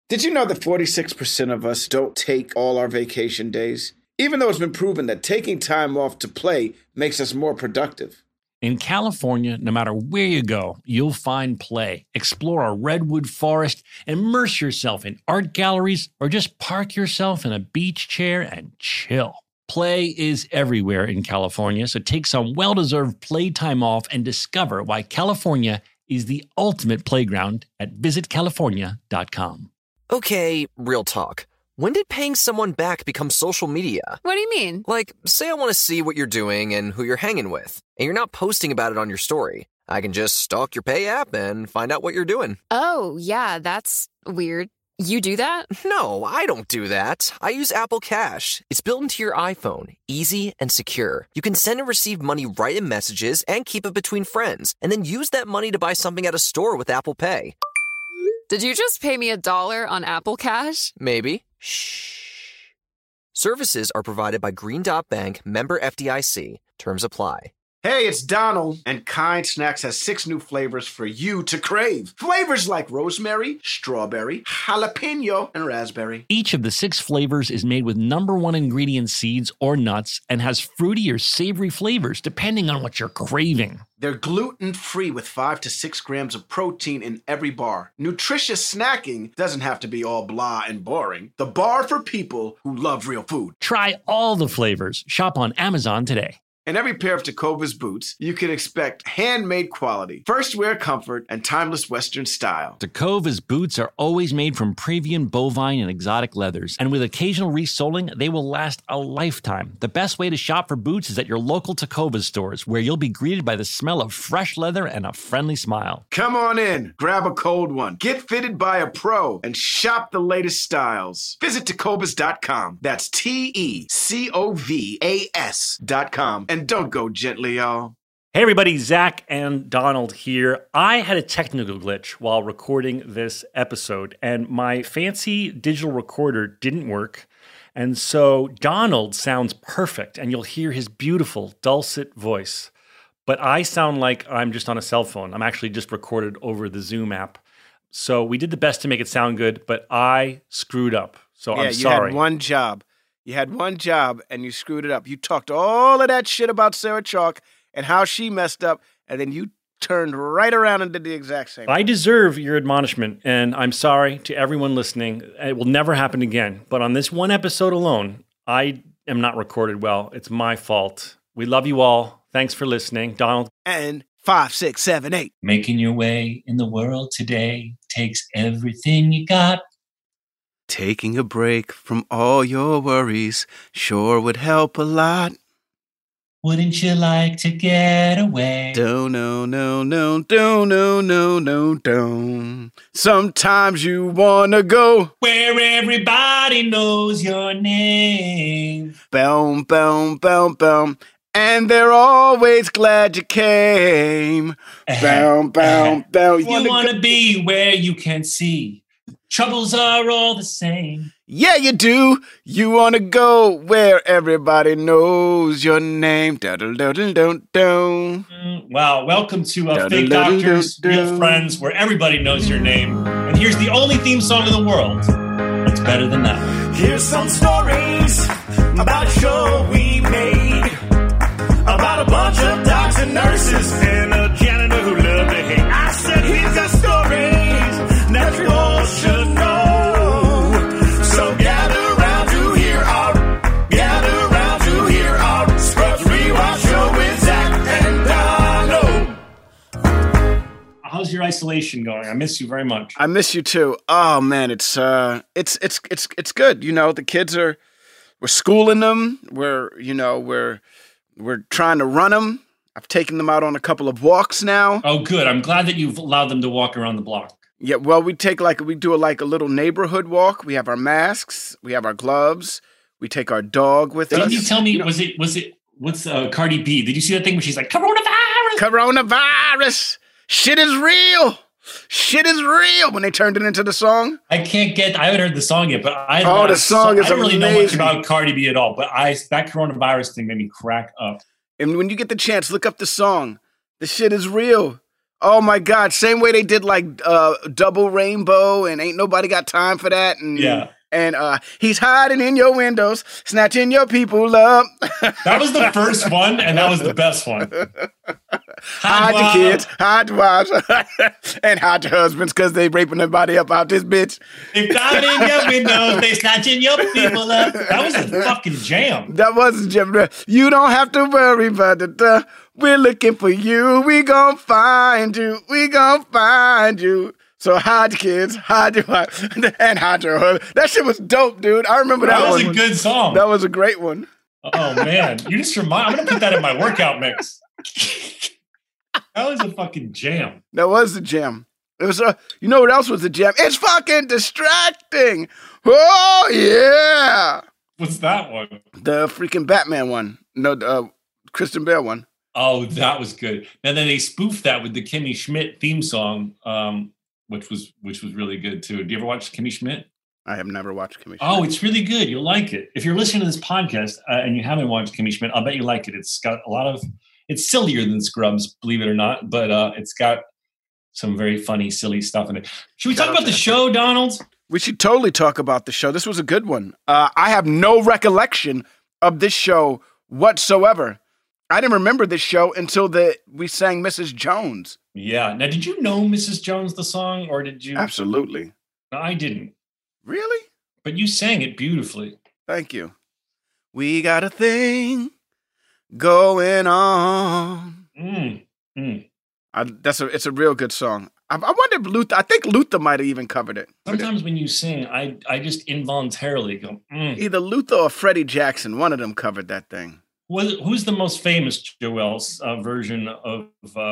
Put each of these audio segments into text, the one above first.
Did you know that 46% of us don't take all our vacation days? Even though it's been proven that taking time off to play makes us more productive. In California, no matter where you go, you'll find play. Explore a redwood forest, immerse yourself in art galleries, or just park yourself in a beach chair and chill. Play is everywhere in California, so take some well-deserved playtime off and discover why California is the ultimate playground at visitcalifornia.com. Okay, real talk. When did paying someone back become social media? What do you mean? Like, say I want to see what you're doing and who you're hanging with, and you're not posting about it on your story. I can just stalk your Pay app and find out what you're doing. Oh, yeah, that's weird. You do that? No, I don't do that. I use Apple Cash. It's built into your iPhone, easy and secure. You can send and receive money right in messages and keep it between friends, and then use that money to buy something at a store with Apple Pay. Did you just pay me $1 on Apple Cash? Maybe. Shh. Services are provided by Green Dot Bank, member FDIC. Terms apply. Hey, it's Donald, and Kind Snacks has 6 new flavors for you to crave. Flavors like rosemary, strawberry, jalapeno, and raspberry. Each of the 6 flavors is made with #1 ingredient seeds or nuts and has fruity or savory flavors depending on what you're craving. They're gluten-free with 5 to 6 grams of protein in every bar. Nutritious snacking doesn't have to be all blah and boring. The bar for people who love real food. Try all the flavors. Shop on Amazon today. In every pair of Tecovas boots, you can expect handmade quality, first wear comfort, and timeless Western style. Tecovas boots are always made from premium bovine and exotic leathers, and with occasional resoling, they will last a lifetime. The best way to shop for boots is at your local Tecovas stores, where you'll be greeted by the smell of fresh leather and a friendly smile. Come on in, grab a cold one, get fitted by a pro, and shop the latest styles. Visit Tecovas.com. That's Tecovas.com. And don't go gently, y'all. Hey everybody, Zach and Donald here. I had a technical glitch while recording this episode, and my fancy digital recorder didn't work. And so Donald sounds perfect, and you'll hear his beautiful, dulcet voice. But I sound like I'm just on a cell phone. I'm actually just recorded over the Zoom app. So we did the best to make it sound good, but I screwed up. So I'm sorry. You had one job. You had one job, and you screwed it up. You talked all of that shit about Sarah Chalke and how she messed up, and then you turned right around and did the exact same. I deserve your admonishment, and I'm sorry to everyone listening. It will never happen again. But on this one episode alone, I am not recorded well. It's my fault. We love you all. Thanks for listening. Donald. And 5, 6, 7, 8. Making your way in the world today takes everything you got. Taking a break from all your worries sure would help a lot. Wouldn't you like to get away? Don't. Sometimes you wanna go where everybody knows your name. Boom. And they're always glad you came. Boom. You wanna be where you can see. Troubles are all the same. Yeah, you do. You want to go where everybody knows your name. Wow, welcome to Fake Doctors, Real Friends, where everybody knows your name. And here's the only theme song in the world that's better than that. Here's some stories about a show we made, about a bunch of docs and nurses and a janitor who loved to hate. I said he's got stories that you all should know. So gather round to hear our Scrubs Rewatch show with Zach and Donald. How's your isolation going? I miss you very much. I miss you too. Oh man, it's good. You know, the kids we're schooling them. We're trying to run them. I've taken them out on a couple of walks now. Oh, good. I'm glad that you've allowed them to walk around the block. Yeah, well, we do a little neighborhood walk. We have our masks, we have our gloves, we take our dog with us. Did you tell me, was it, what's Cardi B? Did you see that thing where she's like, Coronavirus! Shit is real! When they turned it into the song. I haven't heard the song yet, but the song is amazing. I don't really know much about Cardi B at all, but that coronavirus thing made me crack up. And when you get the chance, look up the song. The shit is real. Oh my God! Same way they did like Double Rainbow and Ain't Nobody Got Time for That. And, Yeah. And he's hiding in your windows, snatching your people up. That was the first one, and that was the best one. Hide your kids, hide your wives, and hide your husbands because they raping their body up out this bitch. If I'm in your windows, they snatching your people up. That was a fucking jam. That was a jam. You don't have to worry about it. We're looking for you. We gonna find you. We gonna find you. So hide your kids, hide your wife, and hide your husband. That shit was dope, dude. I remember that one. That was a good song. That was a great one. Oh, man. You just remind... I'm going to put that in my workout mix. That was a fucking jam. That was the jam. It was you know what else was the jam? It's fucking distracting. Oh, yeah. What's that one? The freaking Batman one. No, the Kristen Bell one. Oh, that was good. And then they spoofed that with the Kimmy Schmidt theme song, which was really good too. Do you ever watch Kimmy Schmidt? I have never watched Kimmy Schmidt. Oh, it's really good. You'll like it. If you're listening to this podcast and you haven't watched Kimmy Schmidt, I'll bet you like it. It's got a lot of... It's sillier than Scrubs, believe it or not, but it's got some very funny, silly stuff in it. Should we talk about the show, Donald? We should totally talk about the show. This was a good one. I have no recollection of this show whatsoever. I didn't remember this show until we sang Mrs. Jones. Yeah. Now, did you know Mrs. Jones, the song, or did you? Absolutely. No, I didn't. Really? But you sang it beautifully. Thank you. We got a thing going on. It's a real good song. I wonder if Luther, I think Luther might have even covered it. Sometimes when you sing, I just involuntarily go, Either Luther or Freddie Jackson, one of them covered that thing. Who's the most famous Joel's version of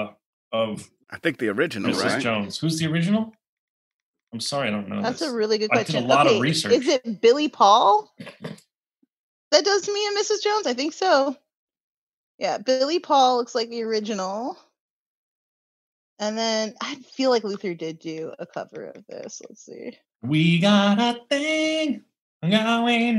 I think the original, Mrs. right? Jones? Who's the original? I'm sorry, I don't know. That's a really good question. I did a lot of research. Is it Billy Paul that does Me and Mrs. Jones? I think so. Yeah, Billy Paul looks like the original. And then I feel like Luther did do a cover of this. Let's see. We got a thing going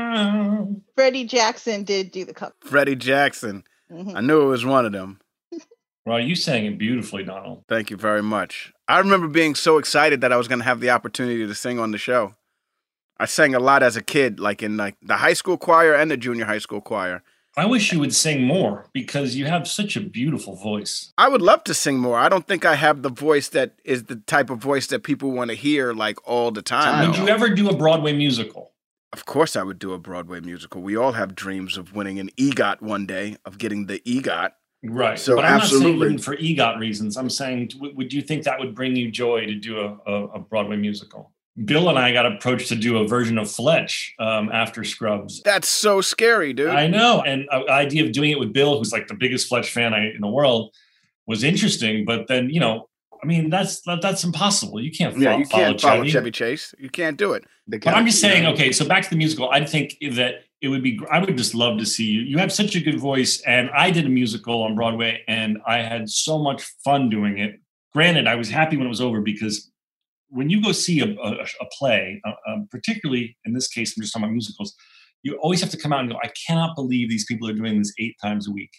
on. Freddie Jackson did do the cover. Freddie Jackson. Mm-hmm. I knew it was one of them. Well, you sang it beautifully, Donald. Thank you very much. I remember being so excited that I was going to have the opportunity to sing on the show. I sang a lot as a kid, like in the high school choir and the junior high school choir. I wish you would sing more because you have such a beautiful voice. I would love to sing more. I don't think I have the voice that is the type of voice that people want to hear like all the time. Would you ever do a Broadway musical? Of course I would do a Broadway musical. We all have dreams of winning an EGOT one day, of getting the EGOT. Right. So but I'm absolutely. not saying for EGOT reasons. I'm saying, would you think that would bring you joy to do a Broadway musical? Bill and I got approached to do a version of Fletch after Scrubs. That's so scary, dude. I know. And the idea of doing it with Bill, who's like the biggest Fletch fan in the world, was interesting. But then, I mean, that's impossible. You can't follow Chevy Chase. You can't do it. But I'm just saying, okay, so back to the musical. I think that it would be, I would just love to see you. You have such a good voice. And I did a musical on Broadway and I had so much fun doing it. Granted, I was happy when it was over because when you go see a play, particularly in this case, I'm just talking about musicals, you always have to come out and go, I cannot believe these people are doing this 8 times a week.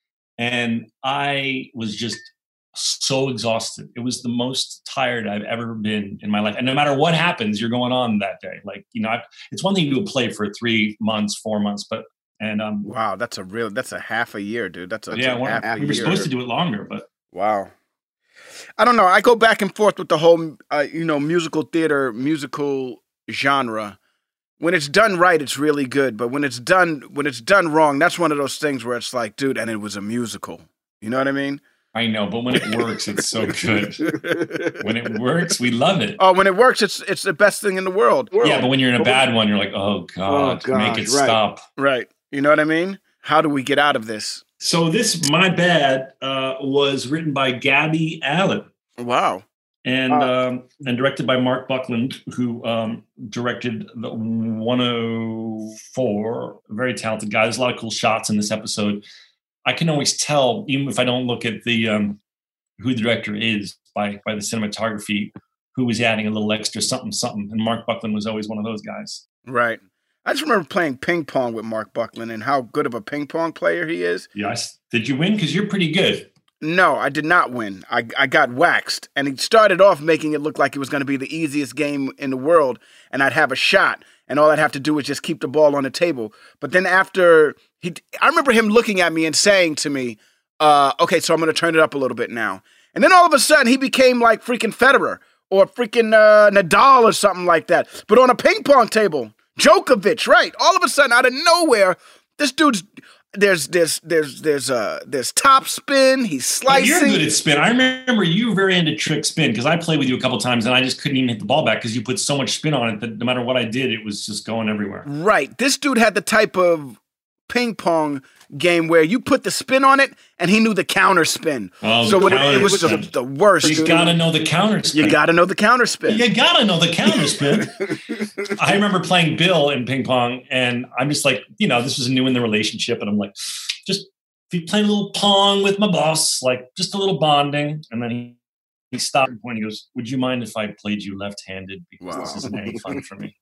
And I was just so exhausted. It was the most tired I've ever been in my life. And no matter what happens, you're going on that day. Like, it's one thing to do a play for 3 months, 4 months, but, wow, that's a half a year, dude. We were supposed to do it longer, but. Wow. I don't know. I go back and forth with the whole, musical theater, musical genre. When it's done right, it's really good. But when it's done wrong, that's one of those things where it's like, dude, and it was a musical. You know what I mean? I know, but when it works, it's so good. When it works, we love it. Oh, when it works, it's the best thing in the world. Yeah, but when you're in a bad one, you're like, oh God, make it stop. Right. You know what I mean? How do we get out of this? So this, My Bad, was written by Gabby Allen. Wow. And directed by Mark Buckland, who directed the 104. Very talented guy. There's a lot of cool shots in this episode. I can always tell, even if I don't look at the who the director is by the cinematography, who was adding a little extra something. And Mark Buckland was always one of those guys. Right. I just remember playing ping pong with Mark Buckland and how good of a ping pong player he is. Yes. Did you win? Because you're pretty good. No, I did not win. I got waxed. And he started off making it look like it was going to be the easiest game in the world, and I'd have a shot, and all I'd have to do was just keep the ball on the table. But then after, I remember him looking at me and saying to me, okay, so I'm going to turn it up a little bit now. And then all of a sudden, he became like freaking Federer or freaking Nadal or something like that. But on a ping pong table, Djokovic, right? All of a sudden, out of nowhere, this dude's... There's top spin. He's slicing. You're good at spin. I remember you were very into trick spin because I played with you a couple times and I just couldn't even hit the ball back because you put so much spin on it that no matter what I did, it was just going everywhere. Right. This dude had the type of ping pong game where you put the spin on it and he knew the counter spin. Oh, so it was the worst. You got to know the counter spin. You got to know the counter spin. You got to know the counter spin. I remember playing Bill in ping pong and I'm just like, this was new in the relationship. And I'm like, just playing a little pong with my boss, like just a little bonding. And then he stopped at a point. He goes, would you mind if I played you left-handed? Because this isn't any fun for me.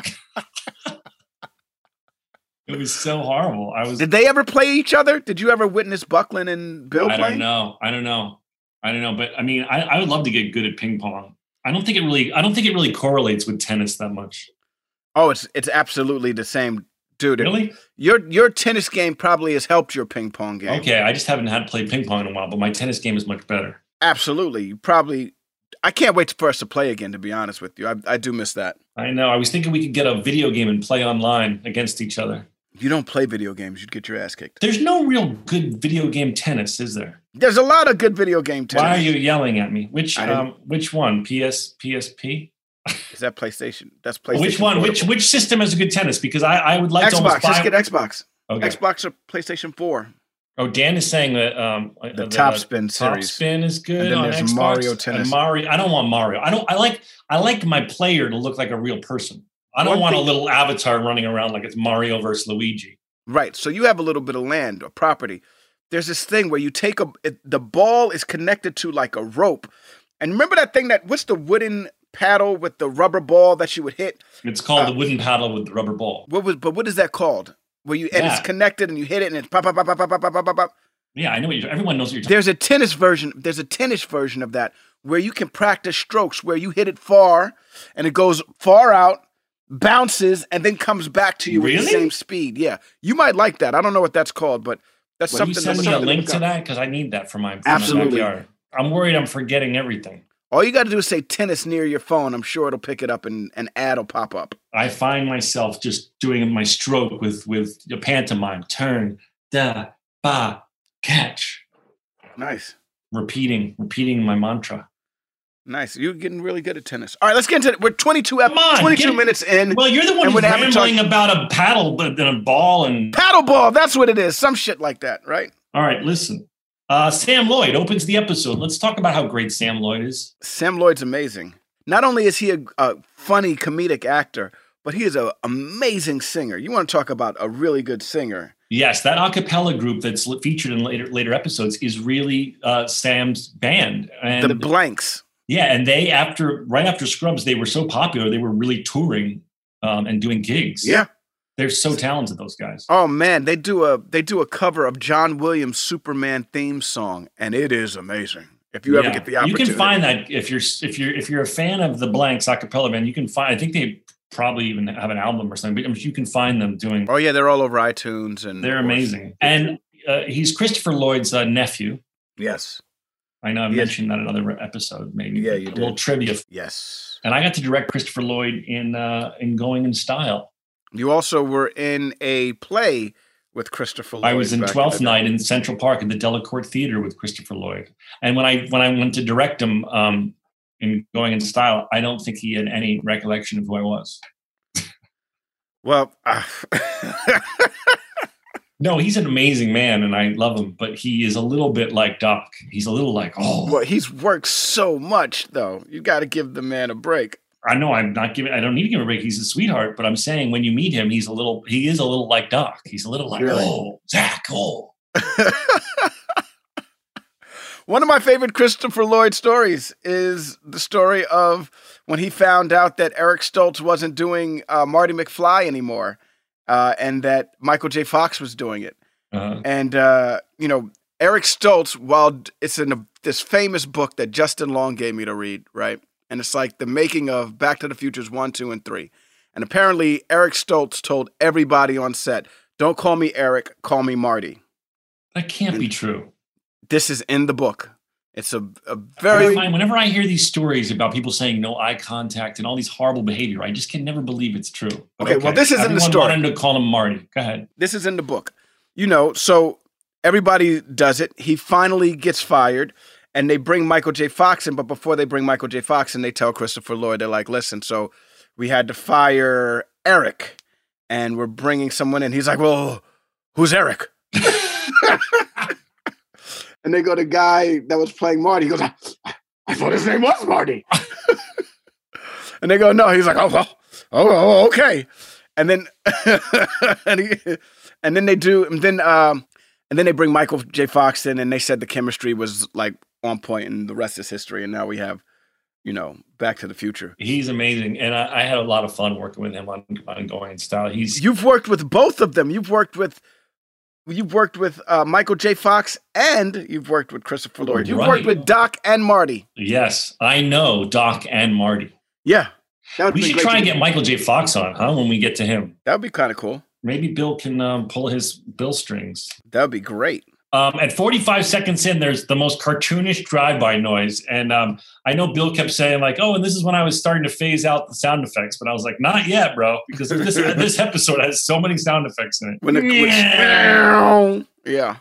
It was so horrible. Did they ever play each other? Did you ever witness Buckland and Bill play? I don't know. But I mean, I would love to get good at ping pong. I don't think it really correlates with tennis that much. Oh, it's absolutely the same, dude. Really? Your tennis game probably has helped your ping pong game. Okay, I just haven't had to play ping pong in a while, but my tennis game is much better. Absolutely. I can't wait for us to play again, to be honest with you. I do miss that. I know. I was thinking we could get a video game and play online against each other. You don't play video games, you'd get your ass kicked. There's no real good video game tennis, is there? There's a lot of good video game tennis. Why are you yelling at me? Which one? PSP? Is that PlayStation? That's PlayStation. Which one? Which system has a good tennis? Because I would like Xbox. to almost buy... Just get Xbox. Okay. Xbox or PlayStation 4. Oh, Dan is saying that the Top Spin series. Top Spin is good. And then there's Xbox. Mario Tennis. Mario. I don't want Mario. I like my player to look like a real person. I don't want a little avatar running around like it's Mario versus Luigi. Right. So you have a little bit of land or property. There's this thing where you take the ball is connected to like a rope. And remember that thing what's the wooden paddle with the rubber ball that you would hit? It's called the wooden paddle with the rubber ball. What is that called? Where it's connected and you hit it and it's pop, pop, pop, pop, pop, pop, pop, pop, pop. Yeah, I know everyone knows what you're talking about. There's a tennis version of that where you can practice strokes where you hit it far and it goes far out, bounces, and then comes back to you with the same speed. Yeah. You might like that. I don't know what that's called, but that's something. Will you send me a link to that? Because I need that for my backyard. I'm worried I'm forgetting everything. All you got to do is say tennis near your phone. I'm sure it'll pick it up and an ad will pop up. I find myself just doing my stroke with a pantomime. Turn, da, ba, catch. Nice. Repeating my mantra. Nice. You're getting really good at tennis. All right, let's get into it. We're 22 minutes in. Well, you're the one who's rambling about a paddle and a ball and... Paddle ball, that's what it is. Some shit like that, right? All right, listen. Sam Lloyd opens the episode. Let's talk about how great Sam Lloyd is. Sam Lloyd's amazing. Not only is he a funny comedic actor, but he is an amazing singer. You want to talk about a really good singer. Yes, that a cappella group that's featured in later episodes is really Sam's band. And the Blanks. Yeah, and right after Scrubs, they were so popular, they were really touring and doing gigs. Yeah. They're so talented, those guys. Oh man, they do a cover of John Williams' Superman theme song, and it is amazing. If you ever get the opportunity, you can find that if you're a fan of the Blanks a cappella band, you can find. I think they probably even have an album or something, but you can find them doing. Oh yeah, they're all over iTunes, and they're amazing. And he's Christopher Lloyd's nephew. Yes, I know I mentioned that in another episode. Maybe you did. A little trivia. Yes, and I got to direct Christopher Lloyd in Going in Style. You also were in a play with Christopher Lloyd. I was in 12th Night in Central Park at the Delacorte Theater with Christopher Lloyd. And when I went to direct him in Going in Style, I don't think he had any recollection of who I was. Well, no, he's an amazing man and I love him, but he is a little bit like Doc. He's a little like, Well, he's worked so much though. You got to give the man a break. I know I don't need to give him a break. He's a sweetheart, but I'm saying when you meet him, he is a little like Doc. He's a little like, Zach, One of my favorite Christopher Lloyd stories is the story of when he found out that Eric Stoltz wasn't doing Marty McFly anymore, and that Michael J. Fox was doing it. Uh-huh. And, Eric Stoltz, while it's in this famous book that Justin Long gave me to read, right? And it's like the making of Back to the Futures 1, 2, and 3. And apparently Eric Stoltz told everybody on set, don't call me Eric, call me Marty. That can't be true. This is in the book. It's a very... Whenever I hear these stories about people saying no eye contact and all these horrible behavior, I just can never believe it's true. But okay, well, this is in the story. Everyone wanted to call him Marty. Go ahead. This is in the book. You know, so everybody does it. He finally gets fired, and they bring Michael J. Fox in. But before they bring Michael J. Fox in, they tell Christopher Lloyd, they're like, listen, so we had to fire Eric, and we're bringing someone in. He's like, well, who's Eric? And they go, the guy that was playing Marty. He goes, I thought his name was Marty. And they go, no. He's like, oh, well, oh, okay. And then, and then they bring Michael J. Fox in, and they said the chemistry was like on point, and the rest is history. And now we have, you know, Back to the Future. He's amazing, and I had a lot of fun working with him on Going Style. You've worked with both of them. You've worked with Michael J. Fox, and you've worked with Christopher Lloyd. You've worked with Doc and Marty. Yes, I know Doc and Marty. Yeah. We should try and get Michael J. Fox on, huh, when we get to him. That would be kind of cool. Maybe Bill can pull his Bill strings. That would be great. At 45 seconds in, there's the most cartoonish drive-by noise. And I know Bill kept saying, like, oh, and this is when I was starting to phase out the sound effects. But I was like, not yet, bro, because this episode has so many sound effects in it. Yeah.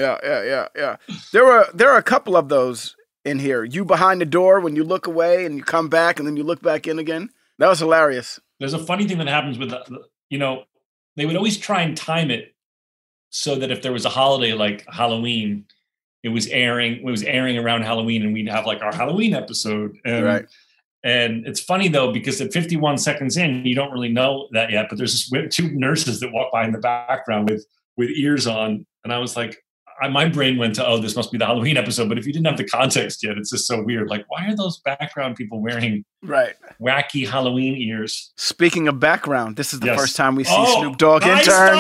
There are a couple of those in here. You behind the door when you look away and you come back and then you look back in again. That was hilarious. There's a funny thing that happens with, they would always try and time it so that if there was a holiday like Halloween, it was airing around Halloween, and we'd have like our Halloween episode. Right. And it's funny though, because at 51 seconds in, you don't really know that yet, but there's two nurses that walk by in the background with ears on. And I was like, my brain went to, oh, this must be the Halloween episode. But if you didn't have the context yet, it's just so weird. Like, why are those background people wearing wacky Halloween ears? Speaking of background, this is the first time we see Snoop Dogg intern.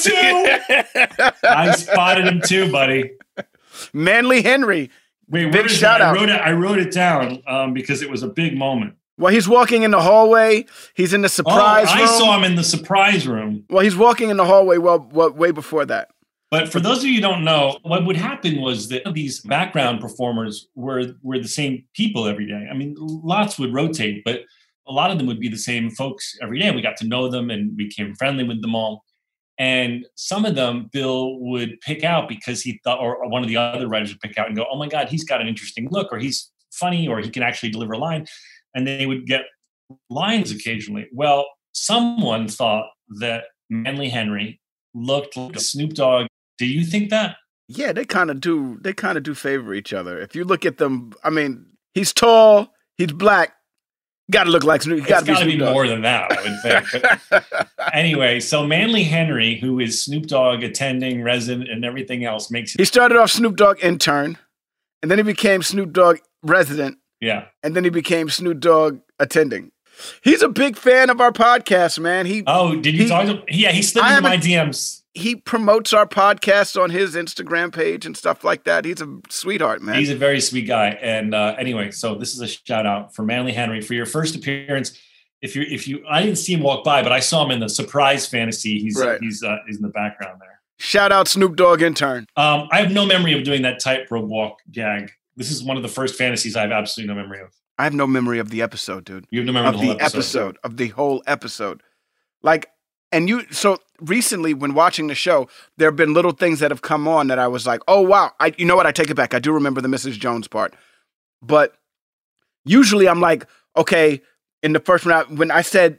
I spotted him too, buddy. Manly Henry. Wait, big shout out. I wrote it down because it was a big moment. Well, he's walking in the hallway. He's in the surprise room. I saw him in the surprise room. Well, he's walking in the hallway way before that. But for those of you who don't know, what would happen was that these background performers were the same people every day. I mean, lots would rotate, but a lot of them would be the same folks every day. We got to know them and became friendly with them all. And some of them Bill would pick out because he thought, or one of the other writers would pick out and go, oh my God, he's got an interesting look, or he's funny, or he can actually deliver a line. And they would get lines occasionally. Well, someone thought that Manly Henry looked like Snoop Dogg. Do you think that? Yeah, they kind of do. They kind of do favor each other. If you look at them, I mean, he's tall, he's black. Got to look like Snoop. It's got to be more than that, I would think. But anyway, so Manly Henry, who is Snoop Dogg attending, resident, and everything else, He started off Snoop Dogg intern, and then he became Snoop Dogg resident. Yeah, and then he became Snoop Dogg attending. He's a big fan of our podcast, man. Did you talk to him? Yeah, he slid into my DMs. He promotes our podcast on his Instagram page and stuff like that. He's a sweetheart, man. He's a very sweet guy. And anyway, so this is a shout out for Manly Henry for your first appearance. I didn't see him walk by, but I saw him in the surprise fantasy. He's in the background there. Shout out Snoop Dogg intern. I have no memory of doing that tightrope walk gag. This is one of the first fantasies I have absolutely no memory of. I have no memory of the episode, dude. You have no memory of the whole episode. Like, so recently when watching the show, there have been little things that have come on that I was like, oh, wow. You know what? I take it back. I do remember the Mrs. Jones part. But usually I'm like, okay, in the first round, when I said,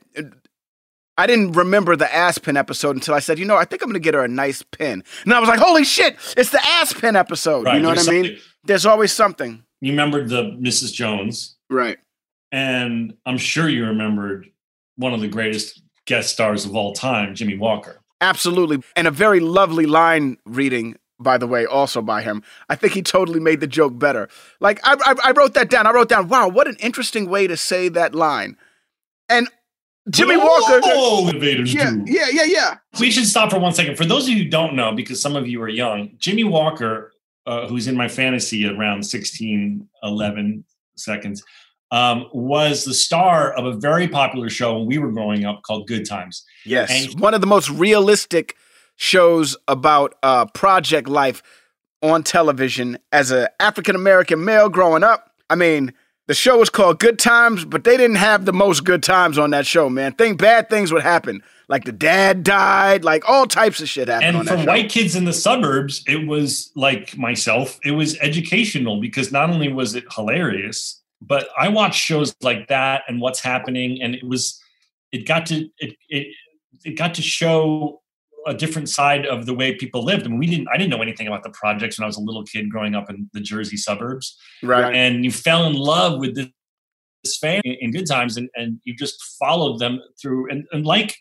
I didn't remember the Aspen episode until I said, I think I'm going to get her a nice pin. And I was like, holy shit, it's the Aspen episode. Right, you know what I mean? There's always something. You remembered the Mrs. Jones. Right. And I'm sure you remembered one of the greatest guest stars of all time, Jimmy Walker. Absolutely. And a very lovely line reading, by the way, also by him. I think he totally made the joke better. Like, I wrote that down. I wrote down, wow, what an interesting way to say that line. And Jimmy Walker. All innovators do. Yeah. We should stop for 1 second. For those of you who don't know, because some of you are young, Jimmy Walker who's in my fantasy around 16, 11 seconds, was the star of a very popular show when we were growing up called Good Times. Yes, And one of the most realistic shows about project life on television as an African-American male growing up. I mean, the show was called Good Times, but they didn't have the most good times on that show, man. Bad things would happen. Like the dad died, like all types of shit happened on And that for show. white kids in the suburbs, it was like myself, it was educational because not only was it hilarious, but I watched shows like that and What's Happening, and it got to show a different side of the way people lived. I mean, I didn't know anything about the projects when I was a little kid growing up in the Jersey suburb's. Right. And you fell in love with this family in Good Times, and you just followed them through. And like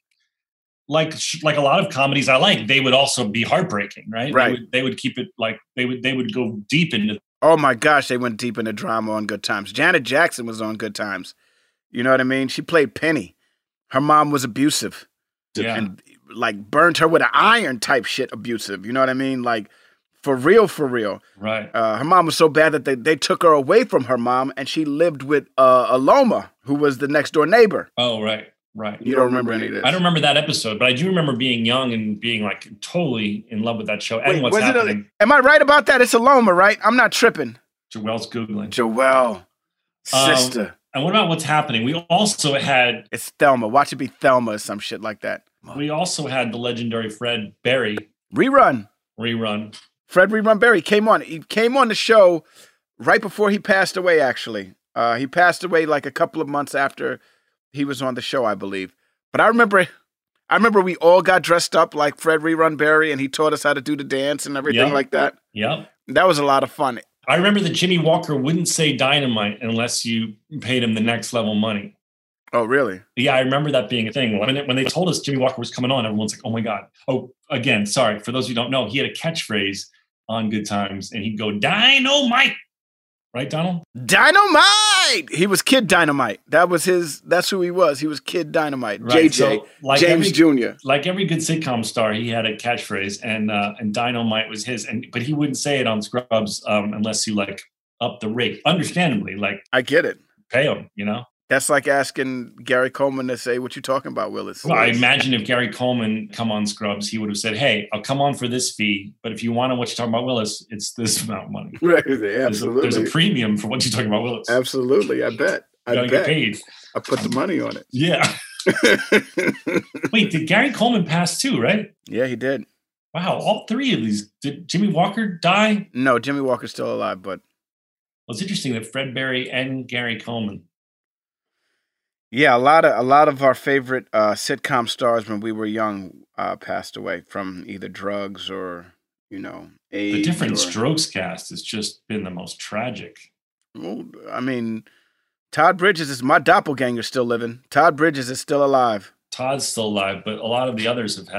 a lot of comedies I like, they would also be heartbreaking, right? Right. They would keep it like they would go deep into. Oh my gosh, they went deep into drama on Good Times. Janet Jackson was on Good Times. You know what I mean? She played Penny. Her mom was abusive. Yeah. And like burned her with an iron type shit abusive. You know what I mean? Like for real. Right. Her mom was so bad that they took her away from her mom and she lived with Aloma, who was the next door neighbor. Oh, right. Right. You don't remember any of this? I don't remember that episode, but I do remember being young and being like totally in love with that show and What's Happening. Am I right about that? It's Aloma, right? I'm not tripping. Joelle's Googling. Joelle. Sister. And what about What's Happening? We also had... It's Thelma. Watch it be Thelma or some shit like that. We also had the legendary Fred Berry. Rerun. Fred Rerun Berry came on. He came on the show right before he passed away, actually. He passed away like a couple of months after he was on the show, I believe. But I remember we all got dressed up like Fred Rerun Berry, and he taught us how to do the dance and everything like that. Yep. That was a lot of fun. I remember that Jimmy Walker wouldn't say dynamite unless you paid him the next level money. Oh, really? Yeah, I remember that being a thing. When they told us Jimmy Walker was coming on, everyone's like, oh my God. Oh, again, sorry. For those of you who don't know, he had a catchphrase on Good Times, and he'd go, Dynamite. Right, Donald? Dynamite! He was Kid Dynamite. That's who he was. He was Kid Dynamite. Right. JJ, So, like James Jr. Like every good sitcom star, he had a catchphrase, and Dynamite was his. But he wouldn't say it on Scrubs unless you like up the rate. Understandably, like I get it. pay him, you know? That's like asking Gary Coleman to say, what you talking about, Willis? Well, I imagine if Gary Coleman come on Scrubs, he would have said, hey, I'll come on for this fee, but if you want to what you're talking about Willis, it's this amount of money. Right, absolutely. There's a premium for what you're talking about Willis. Absolutely, I bet. You gotta get paid. I put the money on it. Yeah. Wait, did Gary Coleman pass too, right? Yeah, he did. Wow, all three of these. Did Jimmy Walker die? No, Jimmy Walker's still alive, but... Well, it's interesting that Fred Berry and Gary Coleman. Yeah, a lot of our favorite sitcom stars when we were young passed away from either drugs or, AIDS. The Different Strokes cast has just been the most tragic. Well, I mean, Todd Bridges is my doppelganger still living. Todd Bridges is still alive. Todd's still alive, but a lot of the others have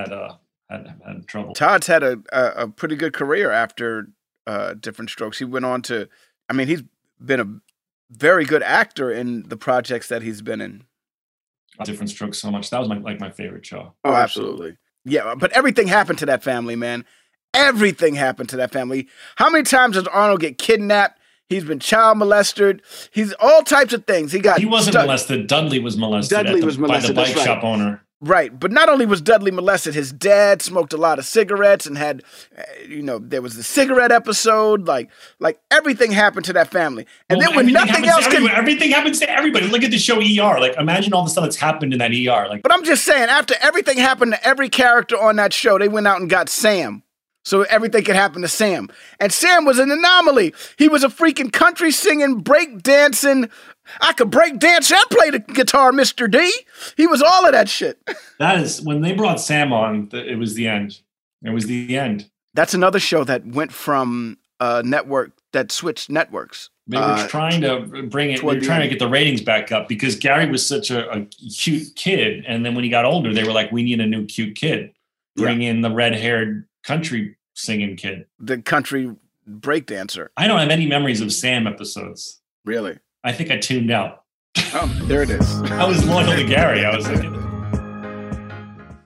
had trouble. Todd's had a pretty good career after Different Strokes. He went on to, he's been a very good actor in the projects that he's been in. Different Strokes so much. That was my favorite show. Oh, absolutely. Yeah, but everything happened to that family, man. Everything happened to that family. How many times does Arnold get kidnapped? He's been child molested. He's all types of things. He wasn't molested. Dudley was molested. By the bike shop owner. Right, but not only was Dudley molested, his dad smoked a lot of cigarettes and had, there was the cigarette episode. Like everything happened to that family, and then when nothing else everything happens to everybody. Look at the show ER. Like, imagine all the stuff that's happened in that ER. Like, but I'm just saying, after everything happened to every character on that show, they went out and got Sam, so everything could happen to Sam. And Sam was an anomaly. He was a freaking country singing, break dancing. I could break dance and play the guitar, Mr. D. He was all of that shit. That is, when they brought Sam on, it was the end. It was the end. That's another show that went from a network that switched networks. They were trying to bring it. They were trying to get the ratings back up because Gary was such a cute kid. And then when he got older, they were like, we need a new cute kid. Bring in the red-haired country singing kid. The country break dancer. I don't have any memories of Sam episodes. Really? I think I tuned out. Oh, there it is. I was loyal to Gary. I was like...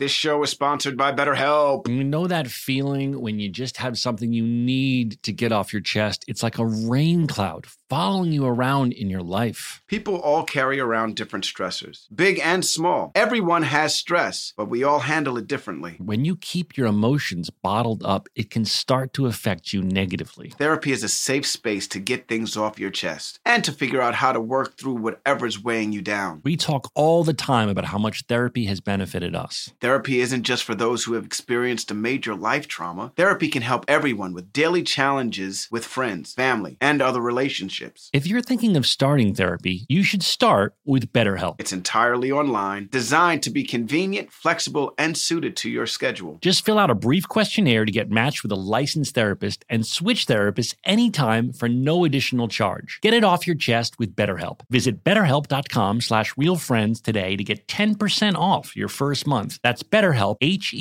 This show is sponsored by BetterHelp. You know that feeling when you just have something you need to get off your chest? It's like a rain cloud following you around in your life. People all carry around different stressors, big and small. Everyone has stress, but we all handle it differently. When you keep your emotions bottled up, it can start to affect you negatively. Therapy is a safe space to get things off your chest and to figure out how to work through whatever's weighing you down. We talk all the time about how much therapy has benefited us. Therapy isn't just for those who have experienced a major life trauma. Therapy can help everyone with daily challenges with friends, family, and other relationships. If you're thinking of starting therapy, you should start with BetterHelp. It's entirely online, designed to be convenient, flexible, and suited to your schedule. Just fill out a brief questionnaire to get matched with a licensed therapist and switch therapists anytime for no additional charge. Get it off your chest with BetterHelp. Visit BetterHelp.com/RealFriends today to get 10% off your first month. That's BetterHelp,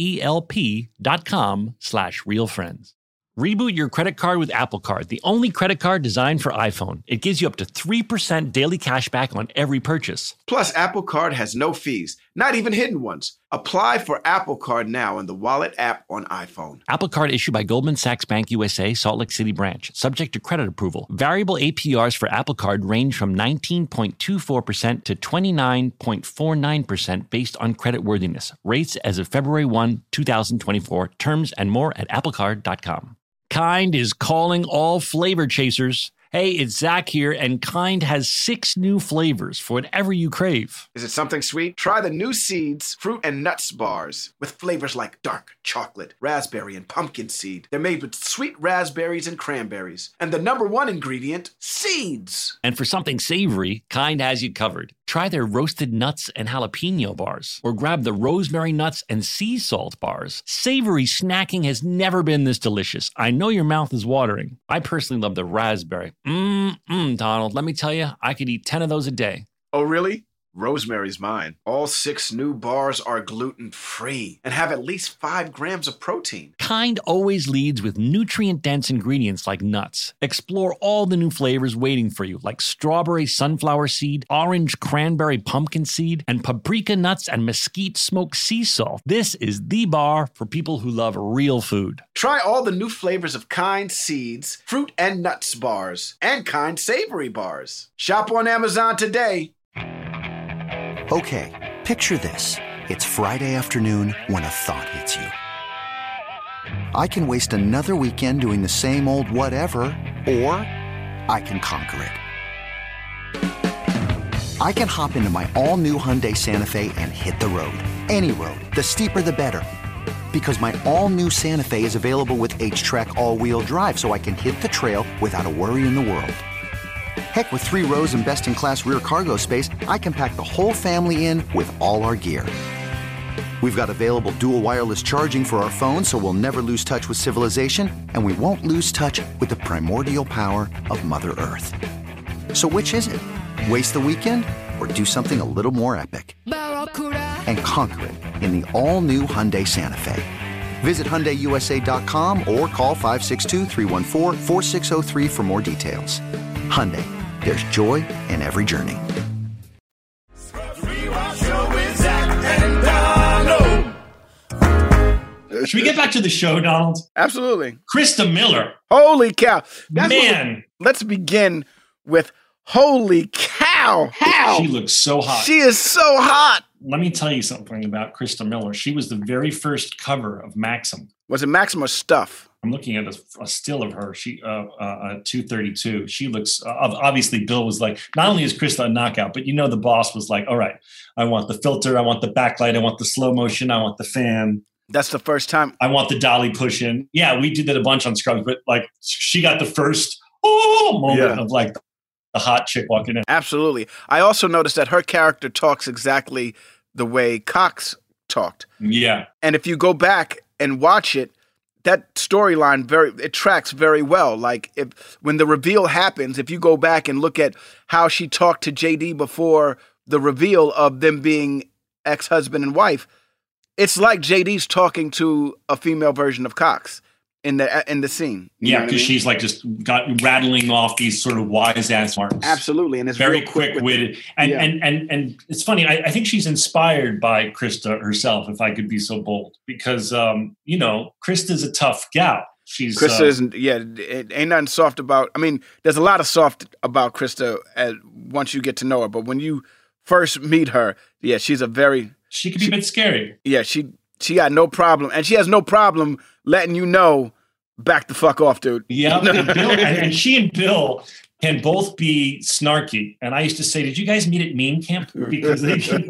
HELP.com/RealFriends. Reboot your credit card with Apple Card, the only credit card designed for iPhone. It gives you up to 3% daily cash back on every purchase. Plus, Apple Card has no fees, not even hidden ones. Apply for Apple Card now in the Wallet app on iPhone. Apple Card issued by Goldman Sachs Bank USA, Salt Lake City branch. Subject to credit approval. Variable APRs for Apple Card range from 19.24% to 29.49% based on creditworthiness. Rates as of February 1, 2024. Terms and more at applecard.com. Kind is calling all flavor chasers. Hey, it's Zach here, and Kind has 6 new flavors for whatever you crave. Is it something sweet? Try the new Seeds fruit and nuts bars with flavors like dark chocolate, raspberry, and pumpkin seed. They're made with sweet raspberries and cranberries. And the #1 ingredient, seeds. And for something savory, Kind has you covered. Try their roasted nuts and jalapeno bars, or grab the rosemary nuts and sea salt bars. Savory snacking has never been this delicious. I know your mouth is watering. I personally love the raspberry. Donald, let me tell you, I could eat 10 of those a day. Oh, really? Rosemary's mine. All 6 new bars are gluten-free and have at least 5 grams of protein. Kind always leads with nutrient-dense ingredients like nuts. Explore all the new flavors waiting for you, like strawberry sunflower seed, orange cranberry pumpkin seed, and paprika nuts and mesquite smoked sea salt. This is the bar for people who love real food. Try all the new flavors of Kind Seeds, fruit and nuts bars, and Kind Savory bars. Shop on Amazon today. Okay, picture this. It's Friday afternoon when a thought hits you. I can waste another weekend doing the same old whatever, or I can conquer it. I can hop into my all-new Hyundai Santa Fe and hit the road. Any road. The steeper, the better. Because my all-new Santa Fe is available with H-Track all-wheel drive, so I can hit the trail without a worry in the world. Heck, with 3 rows and best-in-class rear cargo space, I can pack the whole family in with all our gear. We've got available dual wireless charging for our phones, so we'll never lose touch with civilization, and we won't lose touch with the primordial power of Mother Earth. So which is it? Waste the weekend or do something a little more epic? And conquer it in the all-new Hyundai Santa Fe. Visit HyundaiUSA.com or call 562-314-4603 for more details. Hyundai, there's joy in every journey. Should we get back to the show, Donald? Absolutely. Krista Miller. Holy cow. Man. Let's begin with holy cow. How? She looks so hot. She is so hot. Let me tell you something about Krista Miller. She was the very first cover of Maxim. Was it Maxim or Stuff? I'm looking at a still of her. She 232. She looks obviously. Bill was like, not only is Krista a knockout, but the boss was like, all right, I want the filter, I want the backlight, I want the slow motion, I want the fan. That's the first time. I want the dolly push in. Yeah, we did that a bunch on Scrubs, but like she got the first moment of like the hot chick walking in. Absolutely. I also noticed that her character talks exactly the way Cox talked. Yeah. And if you go back and watch it, that storyline it tracks very well. Like when the reveal happens, if you go back and look at how she talked to JD before the reveal of them being ex-husband and wife, it's like JD's talking to a female version of Cox. in the scene. You know Yeah, what I because mean? she's like just got rattling off these sort of wise ass marks. Absolutely, and it's Very real quick quick with witted. it. And, Yeah. and it's funny. I think she's inspired by Krista herself, if I could be so bold, because Krista's a tough gal. She's Krista isn't. Yeah, it ain't nothing soft about. I mean, there's a lot of soft about Krista once you get to know her, but when you first meet her, yeah, she's a very. She can be a bit scary. Yeah, she got no problem, and she has no problem letting you know, back the fuck off, dude. Yeah, and she and Bill can both be snarky. And I used to say, "Did you guys meet at meme camp?" Because they can.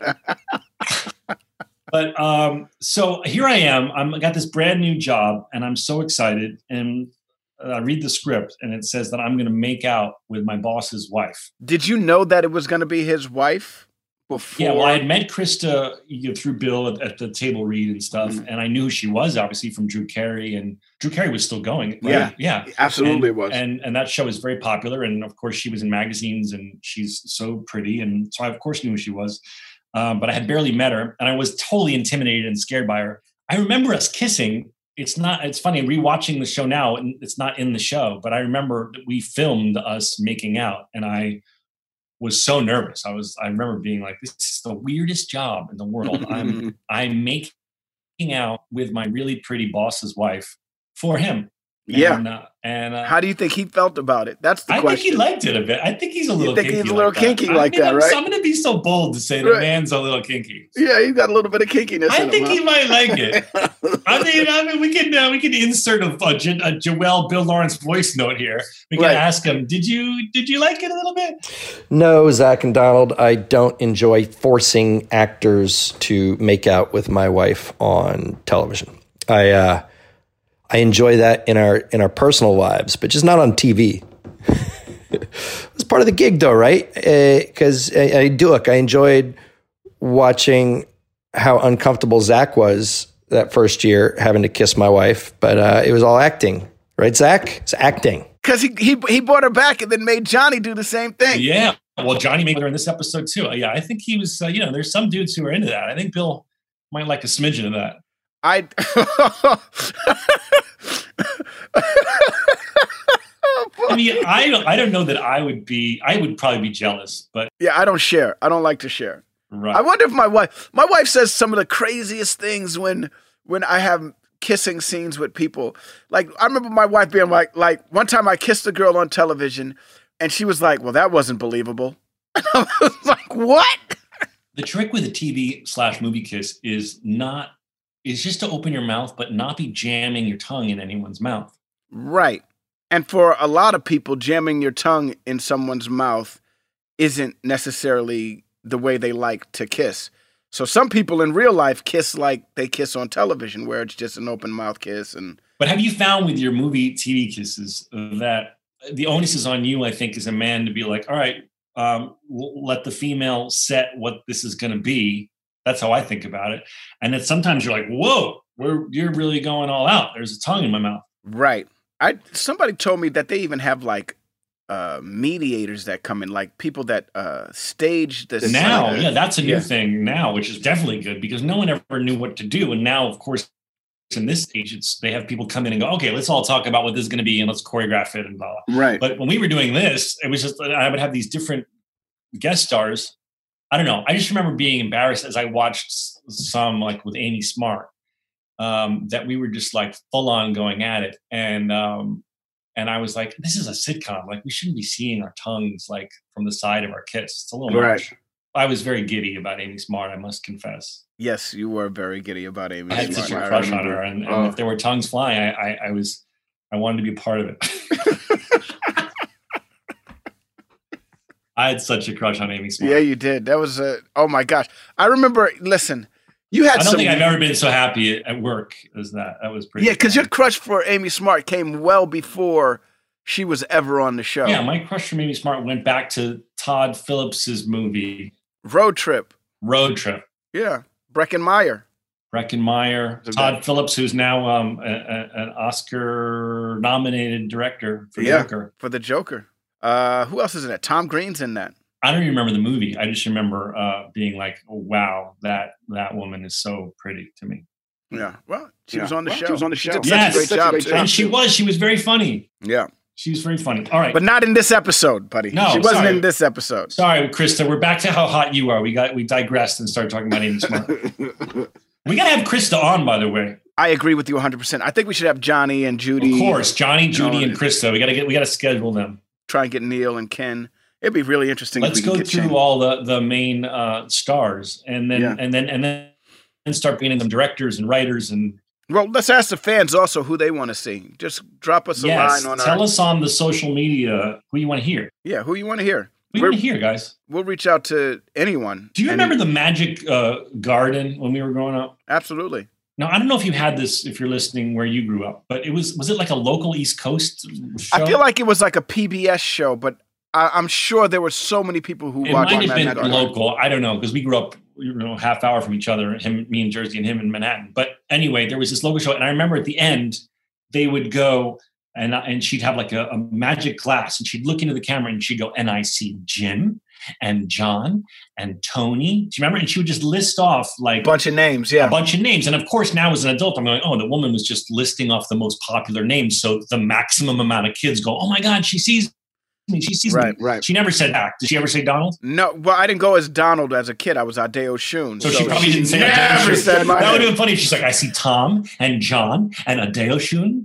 But so here I am. I got this brand new job, and I'm so excited. And I read the script, and it says that I'm going to make out with my boss's wife. Did you know that it was going to be his wife before? Yeah, well, I had met Krista through Bill at the table read and stuff, and I knew who she was, obviously, from Drew Carey, and Drew Carey was still going. Right? Yeah, absolutely was. And that show is very popular, and of course, she was in magazines, and she's so pretty, and so I, of course, knew who she was. But I had barely met her, and I was totally intimidated and scared by her. I remember us kissing. It's funny, rewatching the show now, and it's not in the show, but I remember that we filmed us making out, and I was so nervous. I remember being like, this is the weirdest job in the world. I'm making out with my really pretty boss's wife for him. Yeah. And how do you think he felt about it? That's the question. I think he liked it a bit. I think he's a little kinky. He's a little kinky like that, right? I'm going to be so bold to say the man's a little kinky. Yeah, he's got a little bit of kinkiness. I think he might like it. I mean, we can insert a Joelle Bill Lawrence voice note here. We can ask him, did you like it a little bit? No, Zach and Donald, I don't enjoy forcing actors to make out with my wife on television. I enjoy that in our personal lives, but just not on TV. It's part of the gig, though, right? Because I enjoyed watching how uncomfortable Zach was that first year having to kiss my wife, but it was all acting, right, Zach? It's acting. Because he brought her back and then made Johnny do the same thing. Yeah, well, Johnny made her in this episode too. Yeah, I think he was. There's some dudes who are into that. I think Bill might like a smidgen of that. I mean, I don't know that I would probably be jealous, but yeah, I don't share. I don't like to share. Right. I wonder if my wife says some of the craziest things when I have kissing scenes with people. Like, I remember my wife being like one time I kissed a girl on television and she was like, well, that wasn't believable. And I was like, what? The trick with a TV/movie kiss is just to open your mouth, but not be jamming your tongue in anyone's mouth. Right. And for a lot of people, jamming your tongue in someone's mouth isn't necessarily the way they like to kiss. So some people in real life kiss like they kiss on television, where it's just an open mouth kiss. But have you found with your movie TV kisses that the onus is on you, I think, as a man to be like, all right, we'll let the female set what this is going to be. That's how I think about it. And then sometimes you're like, whoa, you're really going all out. There's a tongue in my mouth. Right. Somebody told me that they even have like mediators that come in, like people that stage this. Now, yeah, that's a new thing now, which is definitely good because no one ever knew what to do. And now, of course, in this stage, they have people come in and go, okay, let's all talk about what this is going to be and let's choreograph it and blah, blah. Right. But when we were doing this, it was just, I would have these different guest stars. I don't know. I just remember being embarrassed as I watched some, like with Amy Smart, that we were just like full on going at it. And I was like, this is a sitcom. Like, we shouldn't be seeing our tongues like from the side of our kiss. It's a little much. I was very giddy about Amy Smart, I must confess. Yes, you were very giddy about Amy Smart. I had such a crush on her. And if there were tongues flying, I wanted to be a part of it. I had such a crush on Amy Smart. Yeah, you did. That was oh my gosh. I remember, listen, you had I don't think I've ever been so happy at work as that. That was pretty. Yeah, because your crush for Amy Smart came well before she was ever on the show. Yeah, my crush for Amy Smart went back to Todd Phillips's movie. Road Trip. Yeah. Breckin Meyer. Todd Phillips, who's now an Oscar-nominated director for Joker. For the Joker. Who else is in it? Tom Green's in that. I don't even remember the movie. I just remember being like, oh, wow, that woman is so pretty to me. Yeah. Well, She was on the show. She was on the show. She did Yes. such a great job, too. And she was very funny. Yeah. She was very funny. All right. But not in this episode, buddy. No, she wasn't sorry. in this episode. Sorry, Krista. We're back to how hot you are. We digressed and started talking about Amy Smart. We got to have Krista on, by the way. I agree with you 100%. I think we should have Johnny and Judy. Of course, Johnny, Judy, and Krista. We got to schedule them. Try and get Neil and Ken. It'd be really interesting. Let's if we go could get through Shane. all the main stars, and then start painting them directors and writers and. Well, let's ask the fans also who they want to see. Just drop us a line on tell us on the social media who you want to hear. Yeah, who you want to hear. Who you want to hear, guys. We'll reach out to anyone. Do you remember the Magic Garden when we were growing up? Absolutely. Now, I don't know if you had this, if you're listening where you grew up, but was it like a local East Coast show? I feel like it was like a PBS show, but I'm sure there were so many people who watched might have Magic been Garden. local. I don't know, because we grew up, half hour from each other, me in Jersey and him in Manhattan. But anyway, there was this local show, and I remember at the end, they would go, and she'd have like a magic glass, and she'd look into the camera, and she'd go, and I see Jim and John and Tony. Do you remember? And she would just list off like a bunch of names. Yeah. A bunch of names. And of course, now as an adult, I'm going, oh, the woman was just listing off the most popular names. So the maximum amount of kids go, oh my God, she sees me. She sees me. Right. She never said that. Did she ever say Donald? No. Well, I didn't go as Donald as a kid. I was Adeo Shun. So she probably didn't say never Adeo said my That would have name. been funny if she's like, I see Tom and John and Adeo Shun.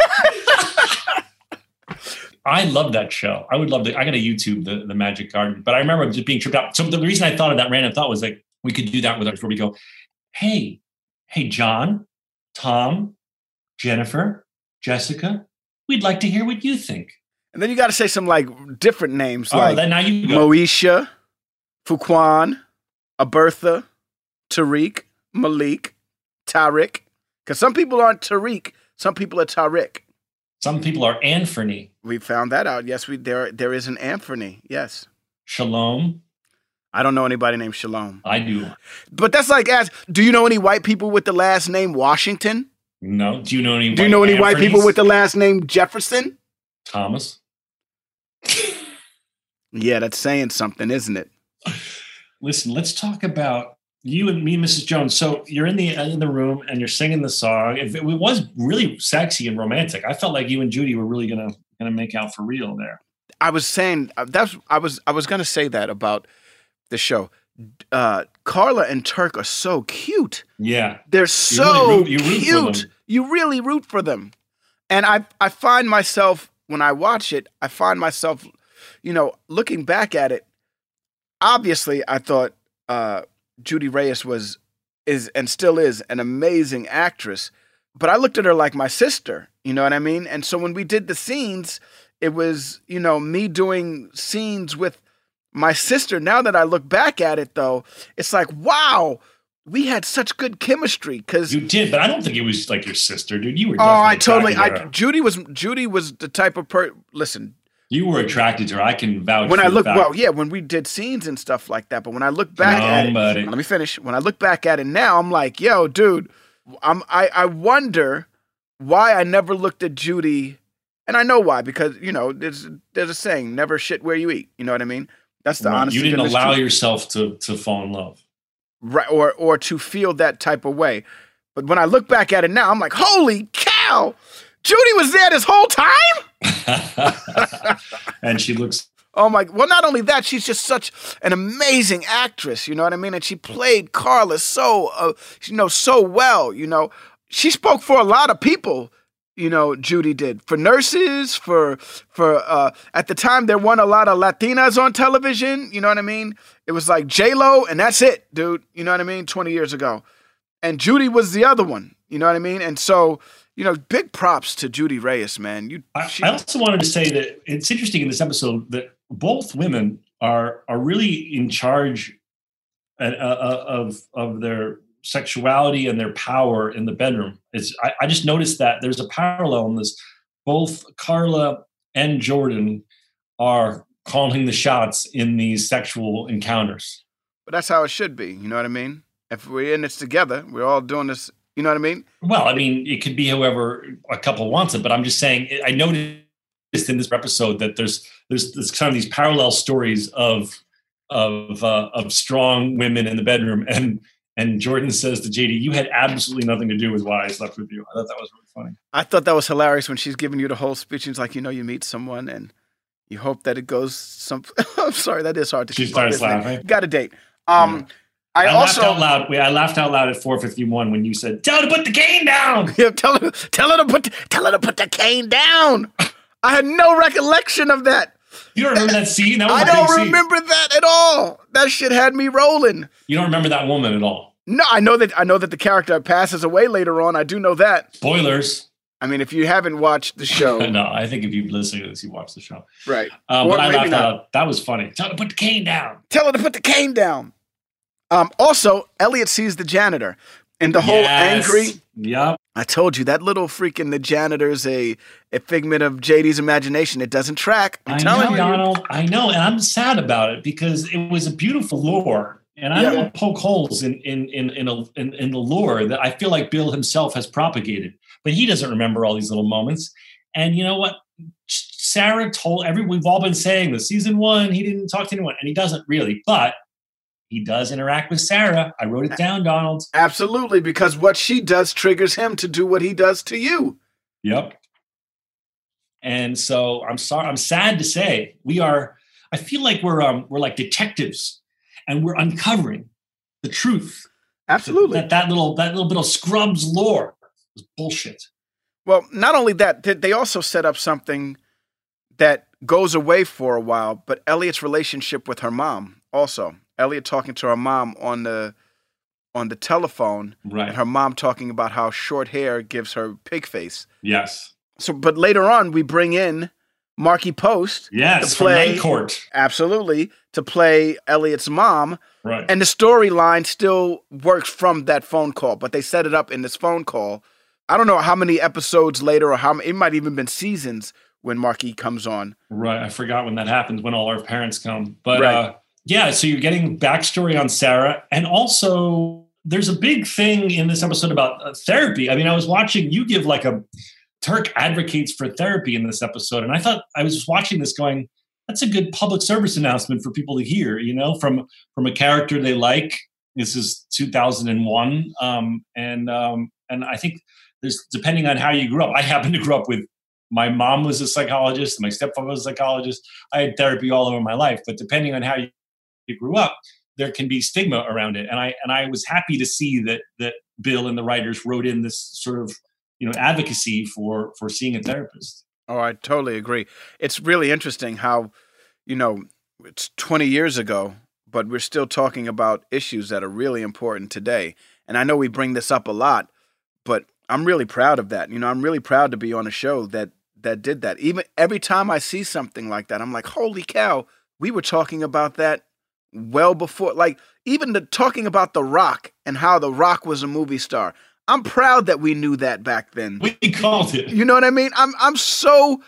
I love that show. I would love to. I got to YouTube the Magic Garden, but I remember just being tripped out. So the reason I thought of that random thought was like, we could do that with us where we go, hey, John, Tom, Jennifer, Jessica, we'd like to hear what you think. And then you got to say some like different names, All right, like then now you go. Moesha, Fuquan, Abertha, Tariq, Malik, Tariq. Because some people aren't Tariq, some people are Tariq. Some people are Anthony. We found that out. Yes, there is an Anthony. Yes. Shalom. I don't know anybody named Shalom. I do. But that's like, do you know any white people with the last name Washington? No. Do you know any? Do you know any white people with the last name Jefferson? Thomas. Yeah, that's saying something, isn't it? Listen, let's talk about you and me, Mrs. Jones. So you're in the room and you're singing the song. It was really sexy and romantic. I felt like you and Judy were really gonna make out for real there. I was saying I was gonna say that about the show. Carla and Turk are so cute. Yeah, they're so you root cute. for them. You really root for them, and I find myself when I watch it. I find myself, looking back at it. Obviously, I thought Judy Reyes is and still is an amazing actress, but I looked at her like my sister. You know what I mean? And so when we did the scenes, it was me doing scenes with my sister. Now that I look back at it, though, it's like, wow, we had such good chemistry. Because you did, but I don't think it was like your sister, dude. You were. Judy was the type of listen. You were attracted to her. I can vouch. When I look, when we did scenes and stuff like that. But when I look back at it, let me finish. When I look back at it now, I'm like, yo, dude, I wonder why I never looked at Judy, and I know why, because there's a saying, never shit where you eat. You know what I mean? That's the honest. You didn't allow yourself to fall in love, right? Or to feel that type of way. But when I look back at it now, I'm like, holy cow, Judy was there this whole time. And she looks. Oh my! Well, not only that, she's just such an amazing actress. You know what I mean? And she played Carla so well. She spoke for a lot of people. Judy did, for nurses, for at the time there weren't a lot of Latinas on television. You know what I mean? It was like J-Lo and that's it, dude. You know what I mean? 20 years ago, and Judy was the other one. You know what I mean? And so. Big props to Judy Reyes, man. I also wanted to say that it's interesting in this episode that both women are really in charge of their sexuality and their power in the bedroom. I just noticed that there's a parallel in this. Both Carla and Jordan are calling the shots in these sexual encounters. But that's how it should be. You know what I mean? If we're in this together, we're all doing this. You know what I mean? Well, I mean, it could be however a couple wants it, but I'm just saying, I noticed in this episode that there's kind of these parallel stories of strong women in the bedroom and And Jordan says to JD, "You had absolutely nothing to do with why I slept with you." I thought that was really funny. I thought that was hilarious when she's giving you the whole speech. She's like, you meet someone and you hope that it goes some. I'm sorry, that is hard to. She starts laughing. Got a date. I laughed out loud. I laughed out loud at 4:51 when you said, "Tell her to put the cane down." Yeah, tell her to put the cane down. I had no recollection of that. You don't remember that scene? That was I don't remember that at all. That shit had me rolling. You don't remember that woman at all? No, I know that the character passes away later on. I do know that. Spoilers. I mean, if you haven't watched the show. No, I think if you've listened to this, you watched the show. Right. But I laughed out. That was funny. Tell her to put the cane down. Tell her to put the cane down. Also, Elliot sees the janitor. And the whole angry. Yep. I told you, that little freaking the janitor's a figment of JD's imagination. It doesn't track. I'm telling you. Donald, I know. And I'm sad about it because it was a beautiful lore. And I don't want to poke holes in the lore that I feel like Bill himself has propagated. But he doesn't remember all these little moments. And you know what? Sarah told we've all been saying this. Season 1, he didn't talk to anyone. And he doesn't really. But he does interact with Sarah. I wrote it down, Donald. Absolutely, because what she does triggers him to do what he does to you. Yep. And so I'm sad to say I feel like we're like detectives and we're uncovering the truth. Absolutely. That little bit of Scrubs lore was bullshit. Well, not only that, they also set up something that goes away for a while, but Elliot's relationship with her mom also. Elliot talking to her mom on the telephone, right? And her mom talking about how short hair gives her pig face. Yes. So, but later on, we bring in Marky Post. Yes, from Night Court. Absolutely, to play Elliot's mom. Right. And the storyline still works from that phone call, but they set it up in this phone call. I don't know how many episodes later or it might even been seasons when Marky comes on. Right. I forgot when that happens, when all our parents come. But right. Yeah, so you're getting backstory on Sarah. And also, there's a big thing in this episode about therapy. I mean, I was watching you give Turk advocates for therapy in this episode. And I thought, I was just watching this going, that's a good public service announcement for people to hear, from a character they like. This is 2001. And I think there's, depending on how you grew up, I happen to grow up with, my mom was a psychologist, my stepfather was a psychologist. I had therapy all over my life, but depending on how you grew up, there can be stigma around it. And I was happy to see that Bill and the writers wrote in this sort of, advocacy for seeing a therapist. Oh, I totally agree. It's really interesting how, it's 20 years ago, but we're still talking about issues that are really important today. And I know we bring this up a lot, but I'm really proud of that. I'm really proud to be on a show that did that. Even every time I see something like that, I'm like, holy cow, we were talking about that well before, even talking about The Rock and how The Rock was a movie star. I'm proud that we knew that back then. We called it. You know what I mean? I am so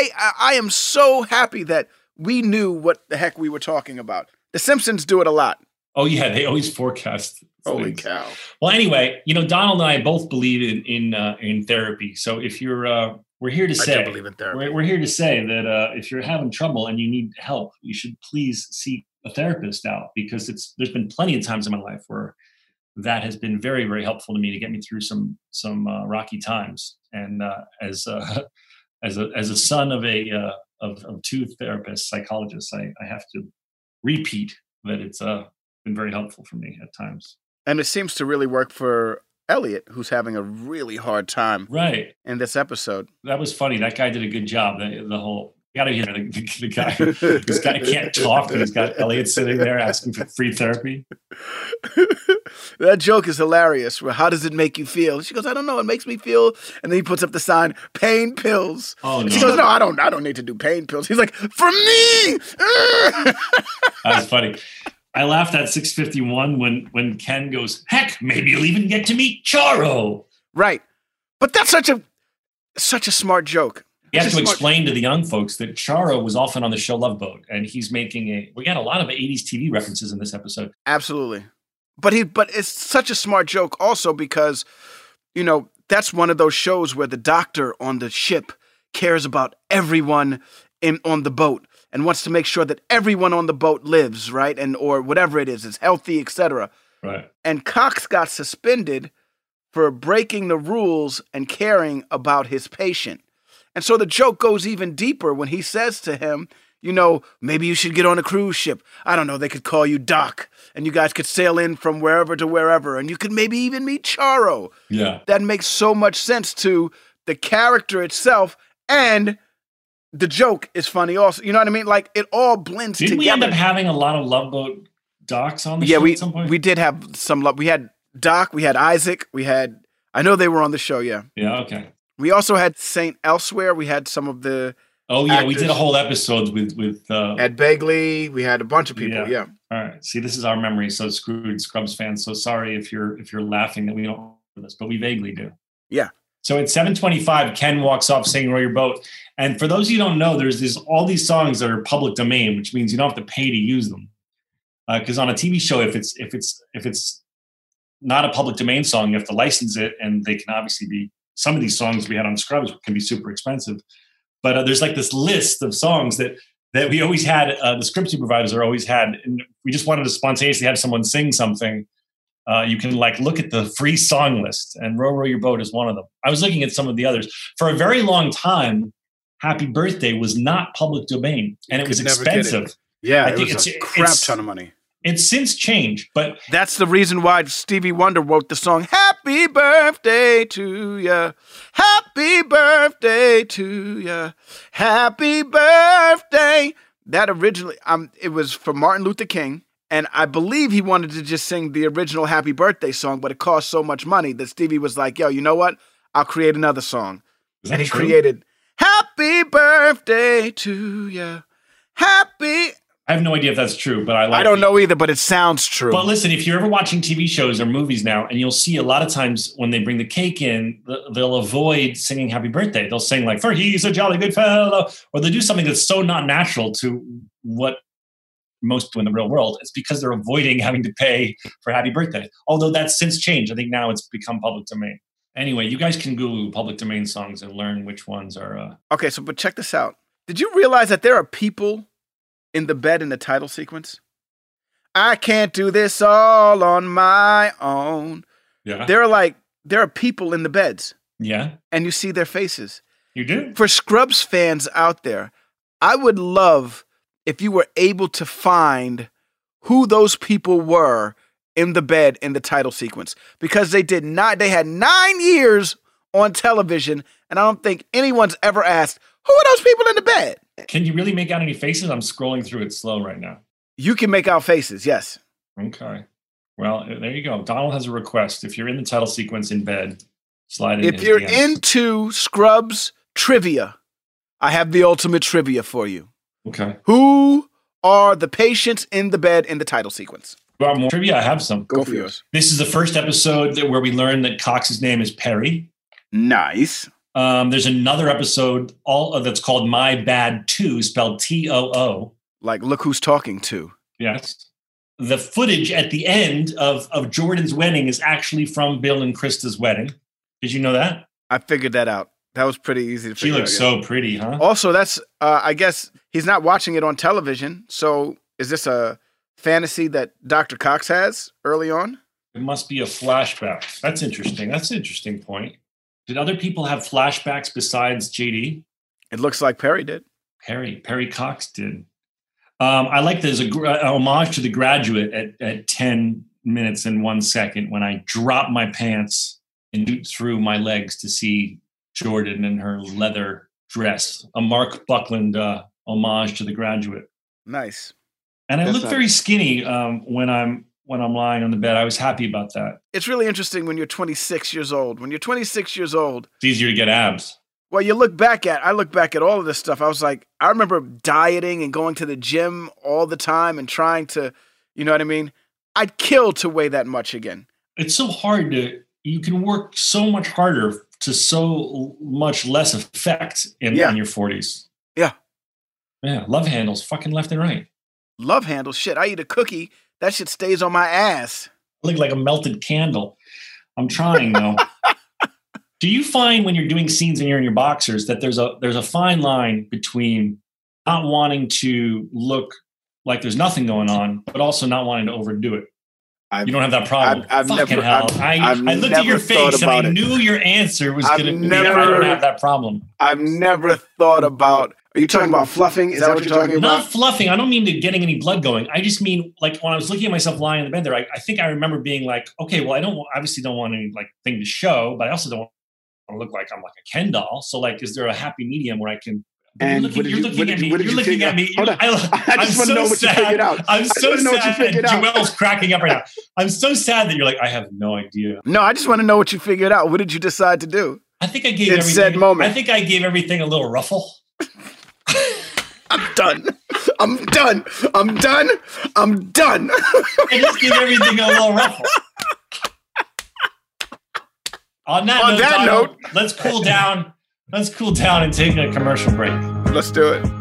happy that we knew what the heck we were talking about. The Simpsons do it a lot. Oh yeah, they always forecast. Holy cow. Well, anyway, Donald and I both believe in therapy. So if you're we're here to say, I do believe in therapy. We're here to say that if you're having trouble and you need help, you should please seek a therapist out, because there's been plenty of times in my life where that has been very, very helpful to me to get me through some rocky times. And as a son of two therapists, psychologists, I have to repeat that it's been very helpful for me at times. And it seems to really work for Elliot, who's having a really hard time in this episode. That was funny. That guy did a good job. The whole, you gotta hear the guy who's can't talk, and he's got Elliot sitting there asking for free therapy. That joke is hilarious. How does it make you feel? She goes, I don't know. It makes me feel. And then he puts up the sign, pain pills. Oh, no. She goes, no, I don't need to do pain pills. He's like, for me. That's funny. I laughed at 6:51 when Ken goes, heck, maybe you'll even get to meet Charo. Right. But that's such a smart joke. You have to explain to the young folks that Charo was often on the show Love Boat, and he's making we got a lot of 80s TV references in this episode. Absolutely. But it's such a smart joke also because, that's one of those shows where the doctor on the ship cares about everyone on the boat and wants to make sure that everyone on the boat lives, right? Or whatever it is healthy, etc. Right. And Cox got suspended for breaking the rules and caring about his patient. And so the joke goes even deeper when he says to him, you know, maybe you should get on a cruise ship. I don't know, they could call you Doc, and you guys could sail in from wherever to wherever, and you could maybe even meet Charo. Yeah. That makes so much sense to the character itself, and the joke is funny also. You know what I mean? Like, it all blends Didn't together. we end up having a lot of Love Boat docs on the show at some point? we did have some love. We had Doc, we had Isaac, I know they were on the show, yeah. Yeah, okay. We also had Saint Elsewhere. We had some of the Oh, yeah, we actors. did a whole episode with Ed Begley. We had a bunch of people, yeah. All right. See, this is our memory. So screwed, Scrubs fans. So sorry if you're laughing that we don't remember this, but we vaguely do. Yeah. So at 7:25, Ken walks off singing "Row Your Boat," and for those of you who don't know, there's all these songs that are public domain, which means you don't have to pay to use them. Because on a TV show, if it's not a public domain song, you have to license it, and they can obviously be. Some of these songs we had on Scrubs can be super expensive, but there's like this list of songs that we always had. The script supervisor always had, and we just wanted to spontaneously have someone sing something. You can like look at the free song list, and "Row, Row Your Boat" is one of them. I was looking at some of the others. For a very long time, "Happy Birthday" was not public domain, and it was expensive. Yeah, I think it was it's a crap it's- ton of money. It's since changed, but That's the reason why Stevie Wonder wrote the song "Happy Birthday to Ya, Happy Birthday to Ya, Happy Birthday." That originally, it was for Martin Luther King, and I believe he wanted to just sing the original "Happy Birthday" song, but it cost so much money that Stevie was like, "Yo, you know what? I'll create another song," is and that he true? created "Happy Birthday to Ya, Happy." I have no idea if that's true, but I like. I don't know either, but it sounds true. But listen, if you're ever watching TV shows or movies now, and you'll see a lot of times when they bring the cake in, they'll avoid singing "Happy Birthday." They'll sing like "For he's a jolly good fellow," or they do something that's so not natural to what most do in the real world. It's because they're avoiding having to pay for "Happy Birthday." Although that's since changed. I think now it's become public domain. Anyway, you guys can Google public domain songs and learn which ones are. Okay, but check this out. Did you realize that there are people in the bed in the title sequence? I can't do this all on my own. Yeah. There are people in the beds, Yeah. and you see their faces. You do. For Scrubs fans out there, I would love if you were able to find who those people were in the bed in the title sequence, because they had 9 years on television, and I don't think anyone's ever asked, who are those people in the bed? Can you really make out any faces? I'm scrolling through it slow right now. You can make out faces, yes. Okay. Well, there you go. Donald has a request. If you're in the title sequence in bed, slide in. If his you're DMs. into Scrubs trivia, I have the ultimate trivia for you. Okay. Who are the patients in the bed in the title sequence? You want more trivia? I have some. Go for yours. This is the first episode where we learn that Cox's name is Perry. Nice. There's another episode that's called My Bad 2, spelled T-O-O. Like, look who's talking to. Yes. The footage at the end of Jordan's wedding is actually from Bill and Krista's wedding. Did you know that? I figured that out. That was pretty easy to She figure out. looks so pretty, huh? Also, that's, I guess, he's not watching it on television. So is this a fantasy that Dr. Cox has early on? It must be a flashback. That's interesting. That's an interesting point. Did other people have flashbacks besides JD? It looks like Perry did. Perry Cox did. I like there's a homage to The Graduate at 10 minutes and 1 second when I drop my pants and shoot through my legs to see Jordan in her leather dress. A Mark Buckland homage to The Graduate. Nice. And I That's look not- very skinny when I'm lying on the bed. I was happy about that. It's really interesting when you're 26 years old. When you're 26 years old, It's easier to get abs. well, I look back at all of this stuff. I was like, I remember dieting and going to the gym all the time and trying to, you know what I mean? I'd kill to weigh that much again. It's so hard you can work so much harder to so much less effect in your 40s. Yeah. Yeah. Love handles fucking left and right. Love handles. Shit, I eat a cookie. That shit stays on my ass. I look like a melted candle. I'm trying though. Do you find when you're doing scenes and you're in your boxers that there's a fine line between not wanting to look like there's nothing going on, but also not wanting to overdo it? You don't have that problem. I've Fucking never, hell. I looked at your face and I knew your answer was going to be, I don't have that problem. I've never thought about, are you talking about fluffing? Is that what you're talking about? Not fluffing. I don't mean to getting any blood going. I just mean, like, when I was looking at myself lying in the bed there, I think I remember being like, okay, well, I obviously don't want any, like, thing to show, but I also don't want to look like I'm like a Ken doll. So, like, is there a happy medium where I can... And you're looking at me. You're looking at me. Hold on. I just want to know what you figured out. I'm so sad. Joelle's cracking up right now. I'm so sad that you're like, I have no idea. No, I just want to know what you figured out. What did you decide to do? I think I gave in everything. Said moment. I think I gave everything a little ruffle. I'm done. I'm done. I'm done. I'm done. I just gave everything a little ruffle. On that note, let's cool down. Let's cool down and take a commercial break. Let's do it.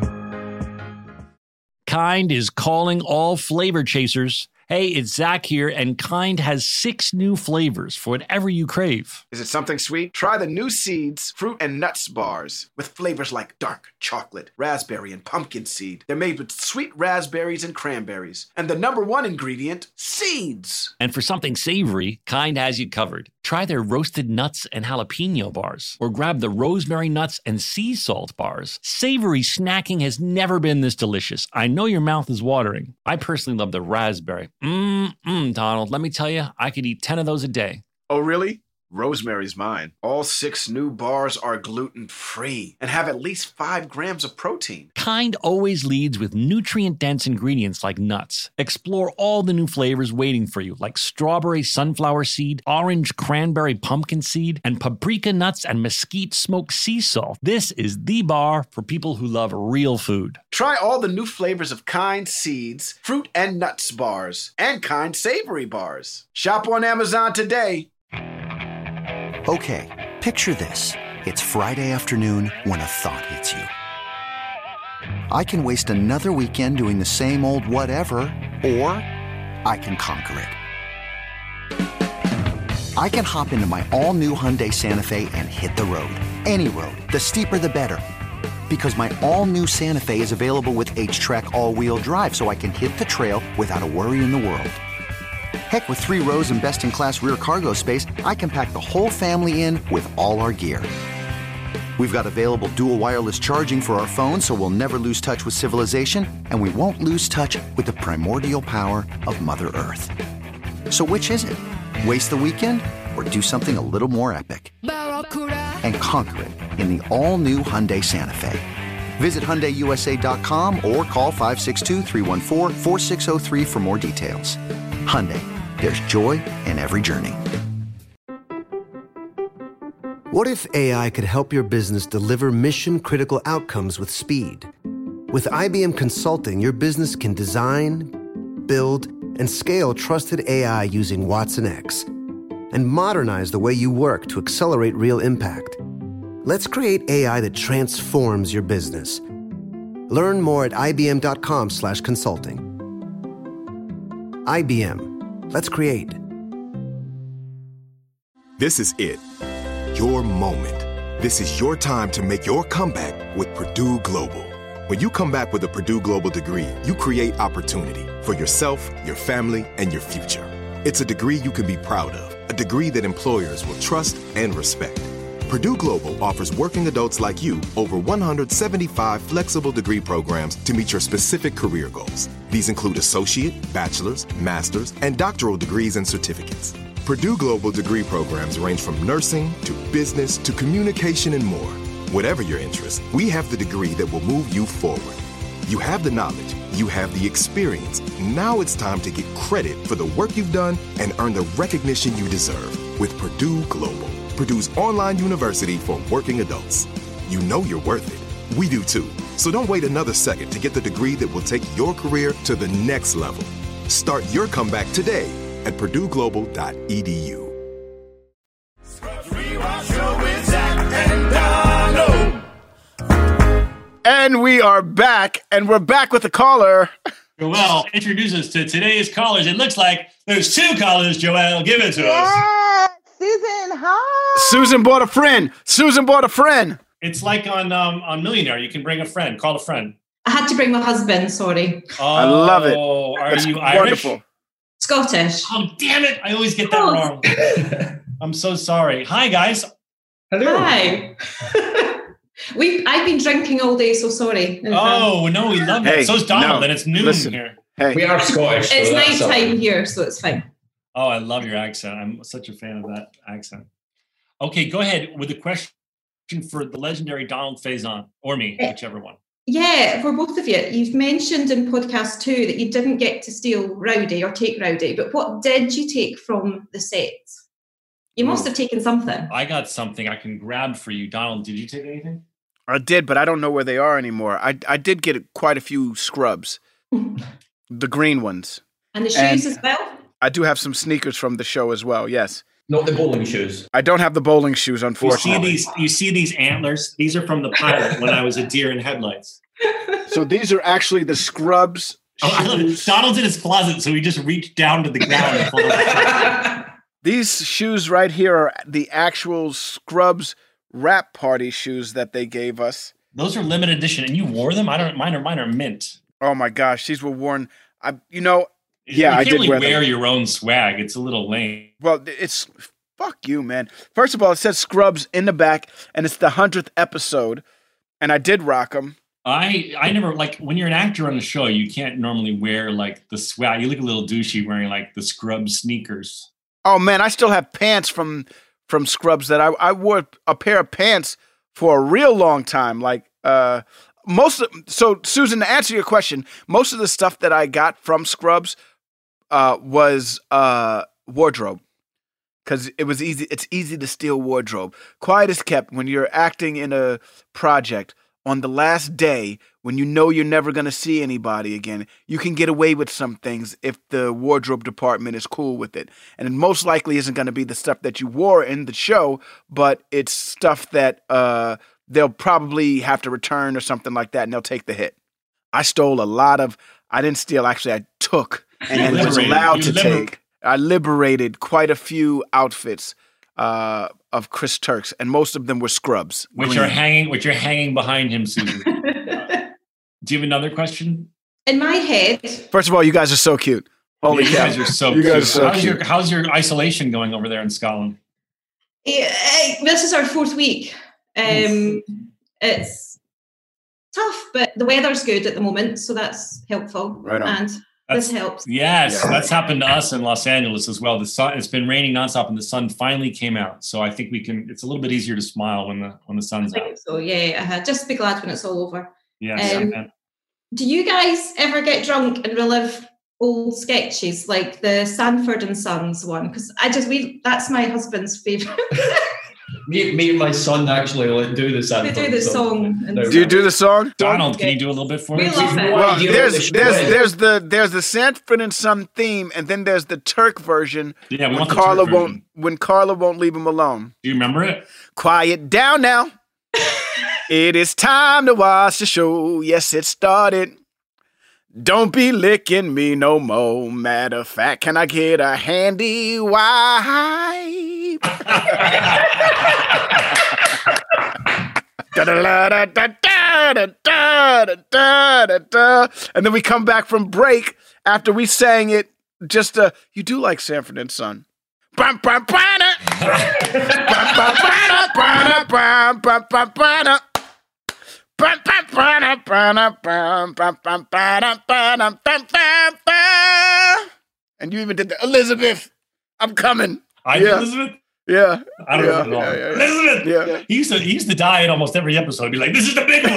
Kind is calling all flavor chasers. Hey, it's Zach here, and Kind has 6 new flavors for whatever you crave. Is it something sweet? Try the new Seeds fruit and nuts bars with flavors like dark chocolate, raspberry, and pumpkin seed. They're made with sweet raspberries and cranberries. And the #1 ingredient, seeds. And for something savory, Kind has you covered. Try their roasted nuts and jalapeno bars, or grab the rosemary nuts and sea salt bars. Savory snacking has never been this delicious. I know your mouth is watering. I personally love the raspberry. Donald, let me tell you, I could eat 10 of those a day. Oh, really? Rosemary's mine. All 6 new bars are gluten-free and have at least 5 grams of protein. Kind always leads with nutrient-dense ingredients like nuts. Explore all the new flavors waiting for you, like strawberry sunflower seed, orange cranberry pumpkin seed, and paprika nuts and mesquite smoked sea salt. This is the bar for people who love real food. Try all the new flavors of Kind Seeds, fruit and nuts bars, and Kind Savory bars. Shop on Amazon today. Okay, picture this. It's Friday afternoon when a thought hits you. I can waste another weekend doing the same old whatever, or I can conquer it. I can hop into my all-new Hyundai Santa Fe and hit the road. Any road. The steeper, the better. Because my all-new Santa Fe is available with H-Track all-wheel drive, so I can hit the trail without a worry in the world. Heck, with 3 rows and best-in-class rear cargo space, I can pack the whole family in with all our gear. We've got available dual wireless charging for our phones, so we'll never lose touch with civilization, and we won't lose touch with the primordial power of Mother Earth. So which is it? Waste the weekend or do something a little more epic? And conquer it in the all-new Hyundai Santa Fe. Visit HyundaiUSA.com or call 562-314-4603 for more details. Hyundai, there's joy in every journey. What if AI could help your business deliver mission-critical outcomes with speed? With IBM Consulting, your business can design, build, and scale trusted AI using Watson X, and modernize the way you work to accelerate real impact. Let's create AI that transforms your business. Learn more at ibm.com/consulting. IBM. Let's create. This is it. Your moment. This is your time to make your comeback with Purdue Global. When you come back with a Purdue Global degree, you create opportunity for yourself, your family, and your future. It's a degree you can be proud of, a degree that employers will trust and respect. Purdue Global offers working adults like you over 175 flexible degree programs to meet your specific career goals. These include associate, bachelor's, master's, and doctoral degrees and certificates. Purdue Global degree programs range from nursing to business to communication and more. Whatever your interest, we have the degree that will move you forward. You have the knowledge, you have the experience. Now it's time to get credit for the work you've done and earn the recognition you deserve with Purdue Global, Purdue's online university for working adults. You know you're worth it. We do too. So don't wait another second to get the degree that will take your career to the next level. Start your comeback today at purdueglobal.edu. And we are back, and we're back with a caller. Joelle, introduce us to today's callers. It looks like there's 2 callers, Joelle. Give it to us. Susan, hi. Susan bought a friend. Susan bought a friend. It's like on Millionaire. You can bring a friend. Call a friend. I had to bring my husband, sorry. I love it. Are That's you Irish? Wonderful. Scottish. Oh, damn it. I always get that wrong. I'm so sorry. Hi, guys. Hello. Hi. I've been drinking all day, so sorry. Oh, no, we love it. So's Donald, and it's noon here. Hey. We are Scottish. So it's nighttime here, so it's fine. Oh, I love your accent. I'm such a fan of that accent. Okay, go ahead with a question for the legendary Donald Faison, or me, whichever one. Yeah, for both of you. You've mentioned in podcast 2 that you didn't get to steal Rowdy or take Rowdy, but what did you take from the sets? You must have taken something. I got something I can grab for you. Donald, did you take anything? I did, but I don't know where they are anymore. I did get quite a few scrubs. The green ones. And the shoes as well? I do have some sneakers from the show as well, yes. Not the bowling shoes. I don't have the bowling shoes, unfortunately. You see these antlers? These are from the pilot when I was a deer in headlights. So these are actually the scrubs shoes. Donald's in his closet, so he just reached down to the ground and pulled them. These shoes right here are the actual Scrubs wrap party shoes that they gave us. Those are limited edition, and you wore them? Mine are mint. Oh my gosh, these were worn. I did really wear wear them. your own swag. It's a little lame. Well, it's fuck you, man. First of all, it says Scrubs in the back, and it's the 100th episode, and I did rock them. I never, like, when you're an actor on the show, you can't normally wear like the swag. You look a little douchey wearing like the Scrubs sneakers. Oh man, I still have pants from Scrubs that I wore a pair of pants for a real long time. Like so Susan, to answer your question, most of the stuff that I got from Scrubs was wardrobe. Because it was easy. It's easy to steal wardrobe. Quiet is kept when you're acting in a project. On the last day, when you know you're never going to see anybody again, you can get away with some things if the wardrobe department is cool with it. And it most likely isn't going to be the stuff that you wore in the show, but it's stuff that they'll probably have to return or something like that, and they'll take the hit. I stole a lot of, I didn't steal, actually I took, and was allowed to take. I liberated quite a few outfits of Chris Turks, and most of them were Scrubs. Which are hanging behind him, Susan. Do you have another question? In my head. First of all, you guys are so cute. Holy you cow. guys are so you cute. Guys are so cute. How's your isolation going over there in Scotland? This is our 4th week. It's tough, but the weather's good at the moment, so that's helpful. Right on. And this helps. Yes, that's happened to us in Los Angeles as well. The sun, it's been raining nonstop, and the sun finally came out. So I think we can. It's a little bit easier to smile when the sun's out. So yeah, just be glad when it's all over. Yes. Do you guys ever get drunk and relive old sketches like the Sanford and Sons one? Because that's my husband's favourite. Me and my son actually do the Sanford. We do the song. Do you do the song? Donald, can you do a little bit for me? We love it. Well, there's the Sanford and Son theme, and then there's the Turk version. Yeah, we when want the Carla Turk won't version. when Carla won't leave him alone. Do you remember it? Quiet down now. It is time to watch the show. Yes, it started. Don't be licking me no more. Matter of fact, can I get a handy wipe? And then we come back from break after we sang it. Just you do like Sanford and Son. And you even did the Elizabeth. I'm coming. I did Elizabeth? Yeah. I don't know. Yeah. Elizabeth! Yeah. He used to die in almost every episode. Be like, this is the big one.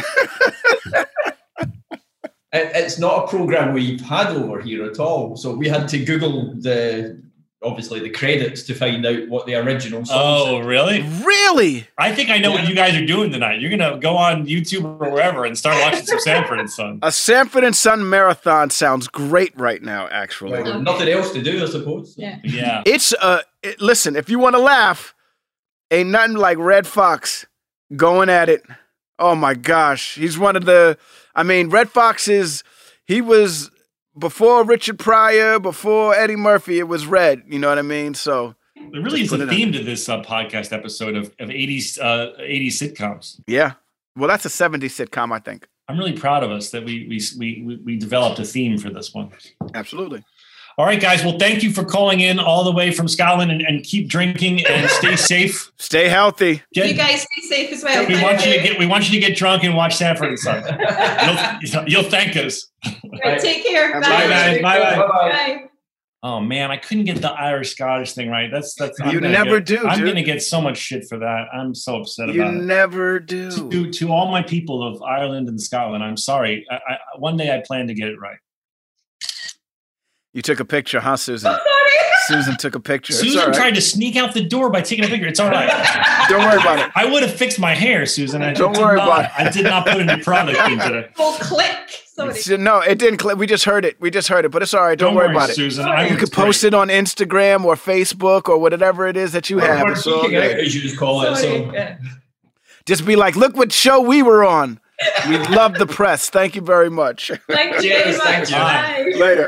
It's not a program we've had over here at all. So we had to Google the credits to find out what the original song is. Really? Really? I think I know what you guys are doing tonight. You're going to go on YouTube or wherever and start watching some Sanford and Son. A Sanford and Son marathon sounds great right now, actually. Well, nothing else to do, I suppose. Yeah. It's listen, if you want to laugh, ain't nothing like Red Fox going at it. Oh my gosh. He's one of the Red Fox he was before Richard Pryor, before Eddie Murphy, it was Red. You know what I mean? So there really is a theme to this podcast episode of 80s sitcoms. Yeah. Well, that's a 70s sitcom, I think. I'm really proud of us that we developed a theme for this one. Absolutely. All right, guys. Well, thank you for calling in all the way from Scotland, and keep drinking and stay safe. Stay healthy. You guys stay safe as well. We want you to get drunk and watch Sanford and Son. You'll thank us. Right, take care. Bye, guys. Bye. Bye. Oh man, I couldn't get the Irish-Scottish thing right. That's you never do. I'm dude. going to get so much shit for that. I'm so upset about it. You never do. To all my people of Ireland and Scotland, I'm sorry. One day I plan to get it right. You took a picture, huh, Susan? Susan took a picture. Susan tried to sneak out the door by taking a picture. It's all right. Don't worry about it. I would have fixed my hair, Susan. Don't worry about it. I did not put any product into it. Well, click. Sorry. No, it didn't click. We just heard it. But it's all right. Don't worry about it. Susan. You could post it on Instagram or Facebook or whatever it is that you have. It's all good. As you just call it. So. Just be like, look what show we were on. We love the press. Thank you very much. Thank you very much. Bye. Later.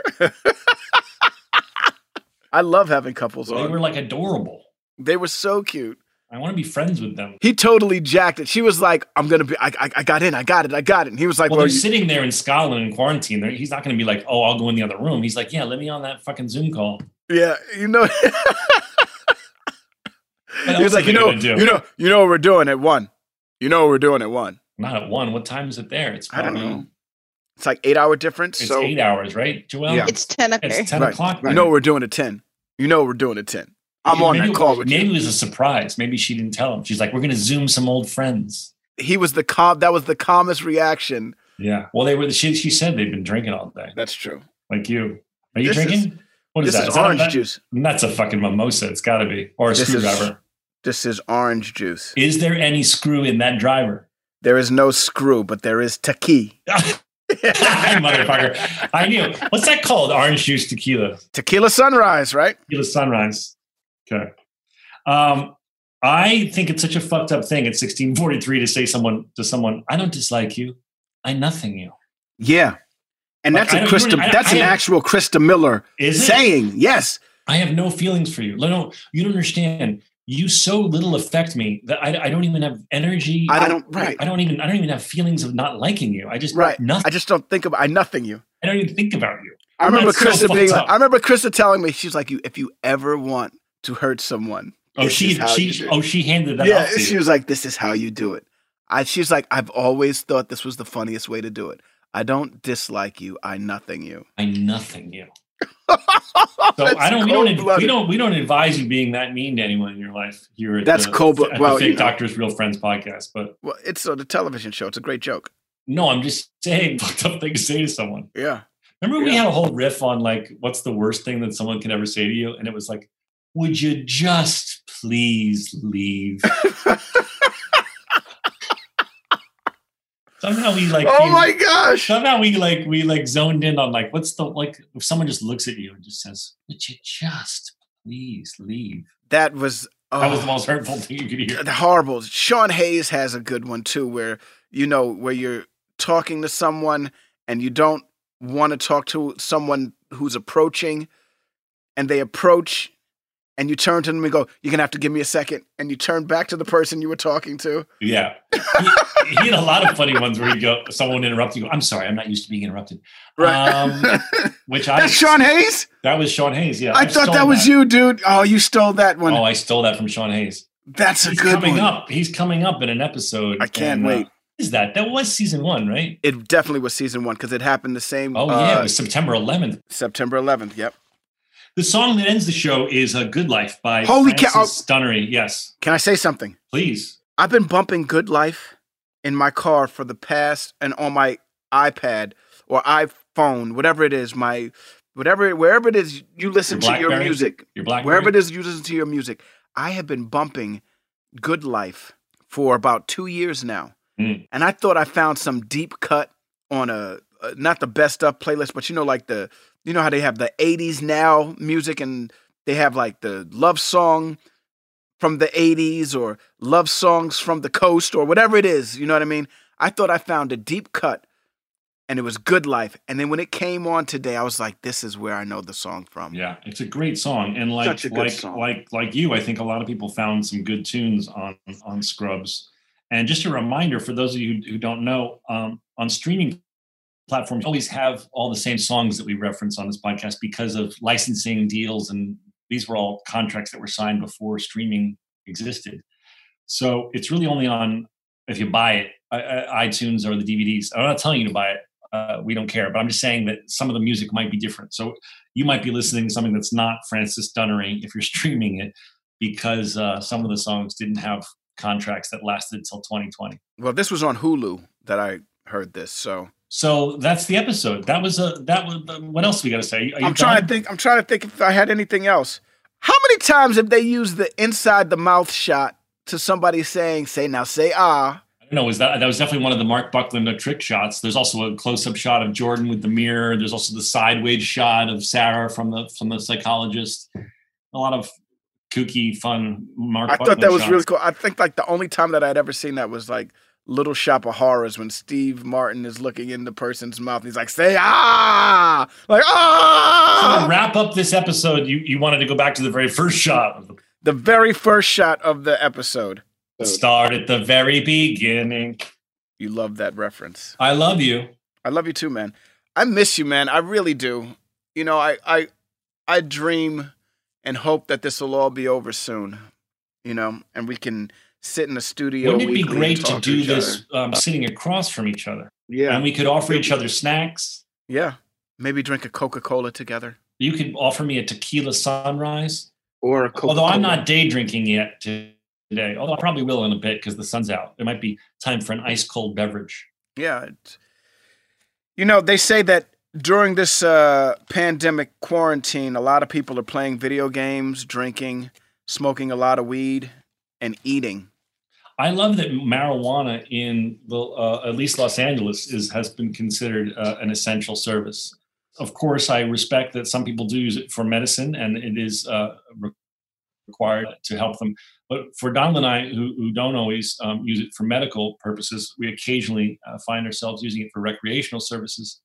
I love having couples on. They were like adorable. They were so cute. I want to be friends with them. He totally jacked it. She was like, I got in. I got it. And he was like, well they're sitting there in Scotland in quarantine. He's not going to be like, oh, I'll go in the other room. He's like, yeah, let me on that fucking Zoom call. Yeah, He was like, you know what we're doing at 1. You know what we're doing at 1. Not at 1. What time is it there? It's I don't know. It's like 8-hour difference. It's 8 hours, right, Joelle? Yeah. It's 10 o'clock. It's 10 o'clock. Right. You know what we're doing at 10. I'm on that call with you. Maybe it was a surprise. Maybe she didn't tell him. She's like, we're going to Zoom some old friends. He was that was the calmest reaction. Yeah. Well, she said they've been drinking all day. That's true. Like you. Are you drinking? What is that? This is orange juice. That's a fucking mimosa. It's got to be. Or a screwdriver. This is orange juice. Is there any screw in that driver? There is no screw, but there is tequila. Motherfucker. I knew. What's that called? Orange juice tequila. Tequila sunrise, right? Tequila sunrise. Okay. I think it's such a fucked up thing at 1643 to say to someone, I don't dislike you. I nothing you. Yeah. And that's an actual Krista Miller saying. Yes. I have no feelings for you. No, you don't understand. You so little affect me that I don't even have energy. I don't even have feelings of not liking you. I just nothing. I just don't think about. I nothing you. I don't even think about you. I remember Krista telling me, she's like, if you ever want to hurt someone. She handed that off to you. She was like, this is how you do it. She's like, I've always thought this was the funniest way to do it. I don't dislike you. I nothing you. I nothing you. So we don't advise you being that mean to anyone in your life here at the Fake Doctors Real Friends podcast. But it's the television show. It's a great joke. No, I'm just saying fucked up thing to say to someone. Yeah. Remember we had a whole riff on like what's the worst thing that someone can ever say to you, and it was like, would you just please leave? Somehow we like. Oh my gosh! Somehow we zoned in on like what's the like if someone just looks at you and just says, "Would you just please leave?" That was the most hurtful thing you could hear. Horrible. Sean Hayes has a good one too, where you're talking to someone and you don't want to talk to someone who's approaching, and they approach. And you turn to them and go, you're going to have to give me a second. And you turn back to the person you were talking to. Yeah. He had a lot of funny ones where he'd go, someone interrupt you. Go, I'm sorry, I'm not used to being interrupted. Right. That's Sean Hayes? That was Sean Hayes, yeah. I thought that was you, dude. Oh, you stole that one. Oh, I stole that from Sean Hayes. That's a good one. He's coming up in an episode. I can't wait. Is that was season 1, right? It definitely was season 1 because it happened the same. Oh, yeah. It was September 11th. September 11th, yep. The song that ends the show is "A Good Life" by Francis Dunnery. Yes. Can I say something? Please. I've been bumping "Good Life" in my car for the past, and on my iPad or iPhone, whatever it is, wherever it is you listen to your music, wherever it is you listen to your music. I have been bumping "Good Life" for about 2 years now, and I thought I found some deep cut on a not the best of playlist, but you know how they have the 80s now music and they have like the love song from the 80s or love songs from the coast or whatever it is. You know what I mean? I thought I found a deep cut and it was Good Life. And then when it came on today, I was like, this is where I know the song from. Yeah, it's a great song. And like you, I think a lot of people found some good tunes on Scrubs. And just a reminder for those of you who don't know, on streaming platforms always have all the same songs that we reference on this podcast because of licensing deals. And these were all contracts that were signed before streaming existed. So it's really only on, if you buy it, iTunes or the DVDs. I'm not telling you to buy it. We don't care. But I'm just saying that some of the music might be different. So you might be listening to something that's not Francis Dunnery if you're streaming it, because some of the songs didn't have contracts that lasted till 2020. Well, this was on Hulu that I heard this. So that's the episode. That was what else we got to say? I'm trying to think if I had anything else. How many times have they used the inside the mouth shot to somebody saying, say ah? I don't know. That was definitely one of the Mark Buckland trick shots. There's also a close-up shot of Jordan with the mirror. There's also the sideways shot of Sarah from the psychologist. A lot of kooky, fun Mark Buckland thought that was shots. really cool. I think like the only time that I'd ever seen that was like Little Shop of Horrors when Steve Martin is looking in the person's mouth. And he's like, say ah! Like, ah! So to wrap up this episode, you wanted to go back to the very first shot. The very first shot of the episode. Start at the very beginning. You love that reference. I love you. I love you too, man. I miss you, man. I really do. You know, I dream and hope that this will all be over soon, you know, and we can sit in the studio. Wouldn't it be great to do this sitting across from each other? Yeah. And we could offer each other snacks. Yeah. Maybe drink a Coca-Cola together. You could offer me a tequila sunrise. Or a Coca-Cola. Although I'm not day drinking yet today. Although I probably will in a bit because the sun's out. It might be time for an ice cold beverage. Yeah. You know, they say that during this pandemic quarantine, a lot of people are playing video games, drinking, smoking a lot of weed, and eating. I love that marijuana in at least Los Angeles has been considered an essential service. Of course, I respect that some people do use it for medicine, and it is required to help them. But for Donald and I, who don't always use it for medical purposes, we occasionally find ourselves using it for recreational services.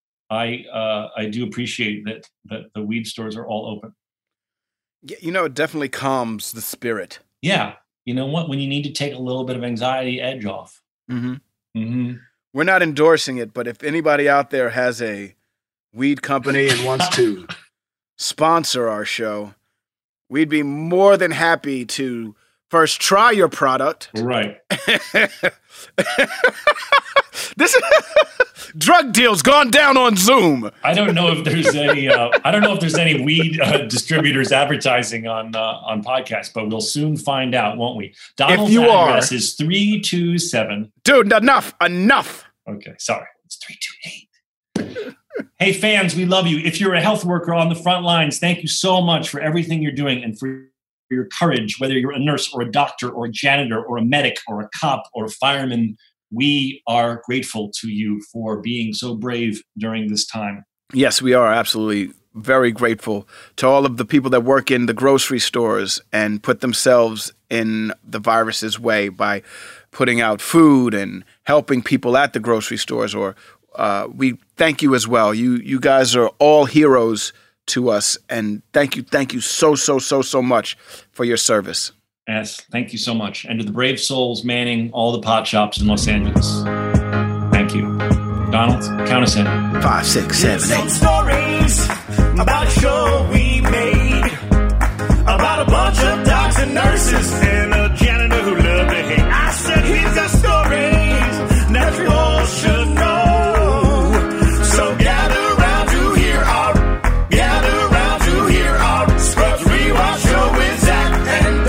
I do appreciate that the weed stores are all open. Yeah, you know, it definitely calms the spirit. Yeah. You know what? When you need to take a little bit of anxiety edge off. Mm-hmm. Mm-hmm. We're not endorsing it, but if anybody out there has a weed company and wants to sponsor our show, we'd be more than happy to first try your product. Right. This drug deals gone down on Zoom. I don't know if there's any. I don't know if there's any weed distributors advertising on podcasts, but we'll soon find out, won't we? Donald's address is 327. Dude, enough. Okay, sorry. It's 328. Hey, fans, we love you. If you're a health worker on the front lines, thank you so much for everything you're doing and for your courage, whether you're a nurse or a doctor or a janitor or a medic or a cop or a fireman. We are grateful to you for being so brave during this time. Yes, we are absolutely very grateful to all of the people that work in the grocery stores and put themselves in the virus's way by putting out food and helping people at the grocery stores. Or we thank you as well. You guys are all heroes to us, and thank you so much for your service. Yes, thank you so much. And to the brave souls manning all the pot shops in Los Angeles, thank you. Donald, count us in. 5, 6, 7, 8. Some stories about a show we made about a bunch of docs and nurses and a janitor who loved to hate. I said he's got stories that you all should know. So gather around to hear our Scrubs Rewatch show with Zach and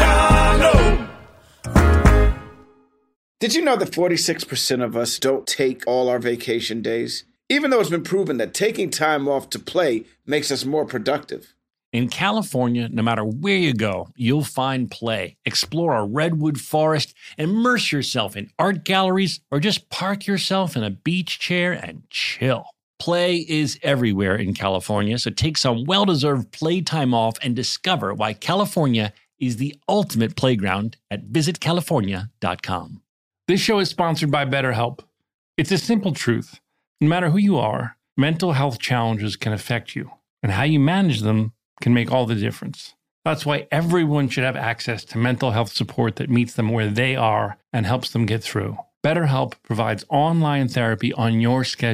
Donald. Did you know that 46% of us don't take all our vacation days? Even though it's been proven that taking time off to play makes us more productive. In California, no matter where you go, you'll find play. Explore a redwood forest, immerse yourself in art galleries, or just park yourself in a beach chair and chill. Play is everywhere in California, so take some well-deserved playtime off and discover why California is the ultimate playground at visitcalifornia.com. This show is sponsored by BetterHelp. It's a simple truth. No matter who you are, mental health challenges can affect you, and how you manage them can make all the difference. That's why everyone should have access to mental health support that meets them where they are and helps them get through. BetterHelp provides online therapy on your schedule.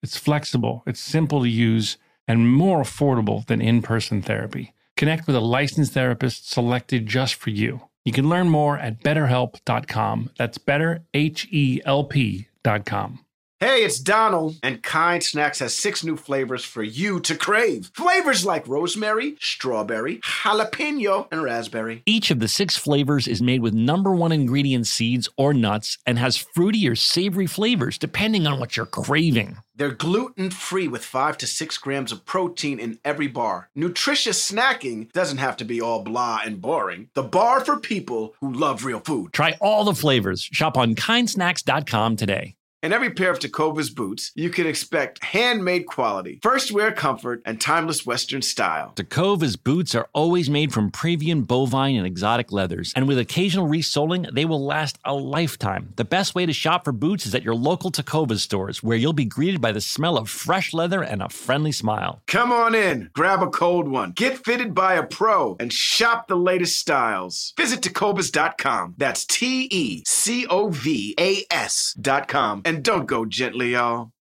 It's flexible, it's simple to use, and more affordable than in-person therapy. Connect with a licensed therapist selected just for you. You can learn more at betterhelp.com. That's betterhelp.com. Hey, it's Donald, and Kind Snacks has 6 new flavors for you to crave. Flavors like rosemary, strawberry, jalapeno, and raspberry. Each of the 6 flavors is made with #1 ingredient seeds or nuts and has fruity or savory flavors depending on what you're craving. They're gluten-free with 5 to 6 grams of protein in every bar. Nutritious snacking doesn't have to be all blah and boring. The bar for people who love real food. Try all the flavors. Shop on kindsnacks.com today. In every pair of Tecovas boots, you can expect handmade quality, first wear comfort, and timeless Western style. Tecovas boots are always made from premium bovine and exotic leathers, and with occasional resoling, they will last a lifetime. The best way to shop for boots is at your local Tecovas stores, where you'll be greeted by the smell of fresh leather and a friendly smile. Come on in, grab a cold one, get fitted by a pro, and shop the latest styles. Visit Tecovas.com. That's TECOVAS.com. And don't go gently, y'all.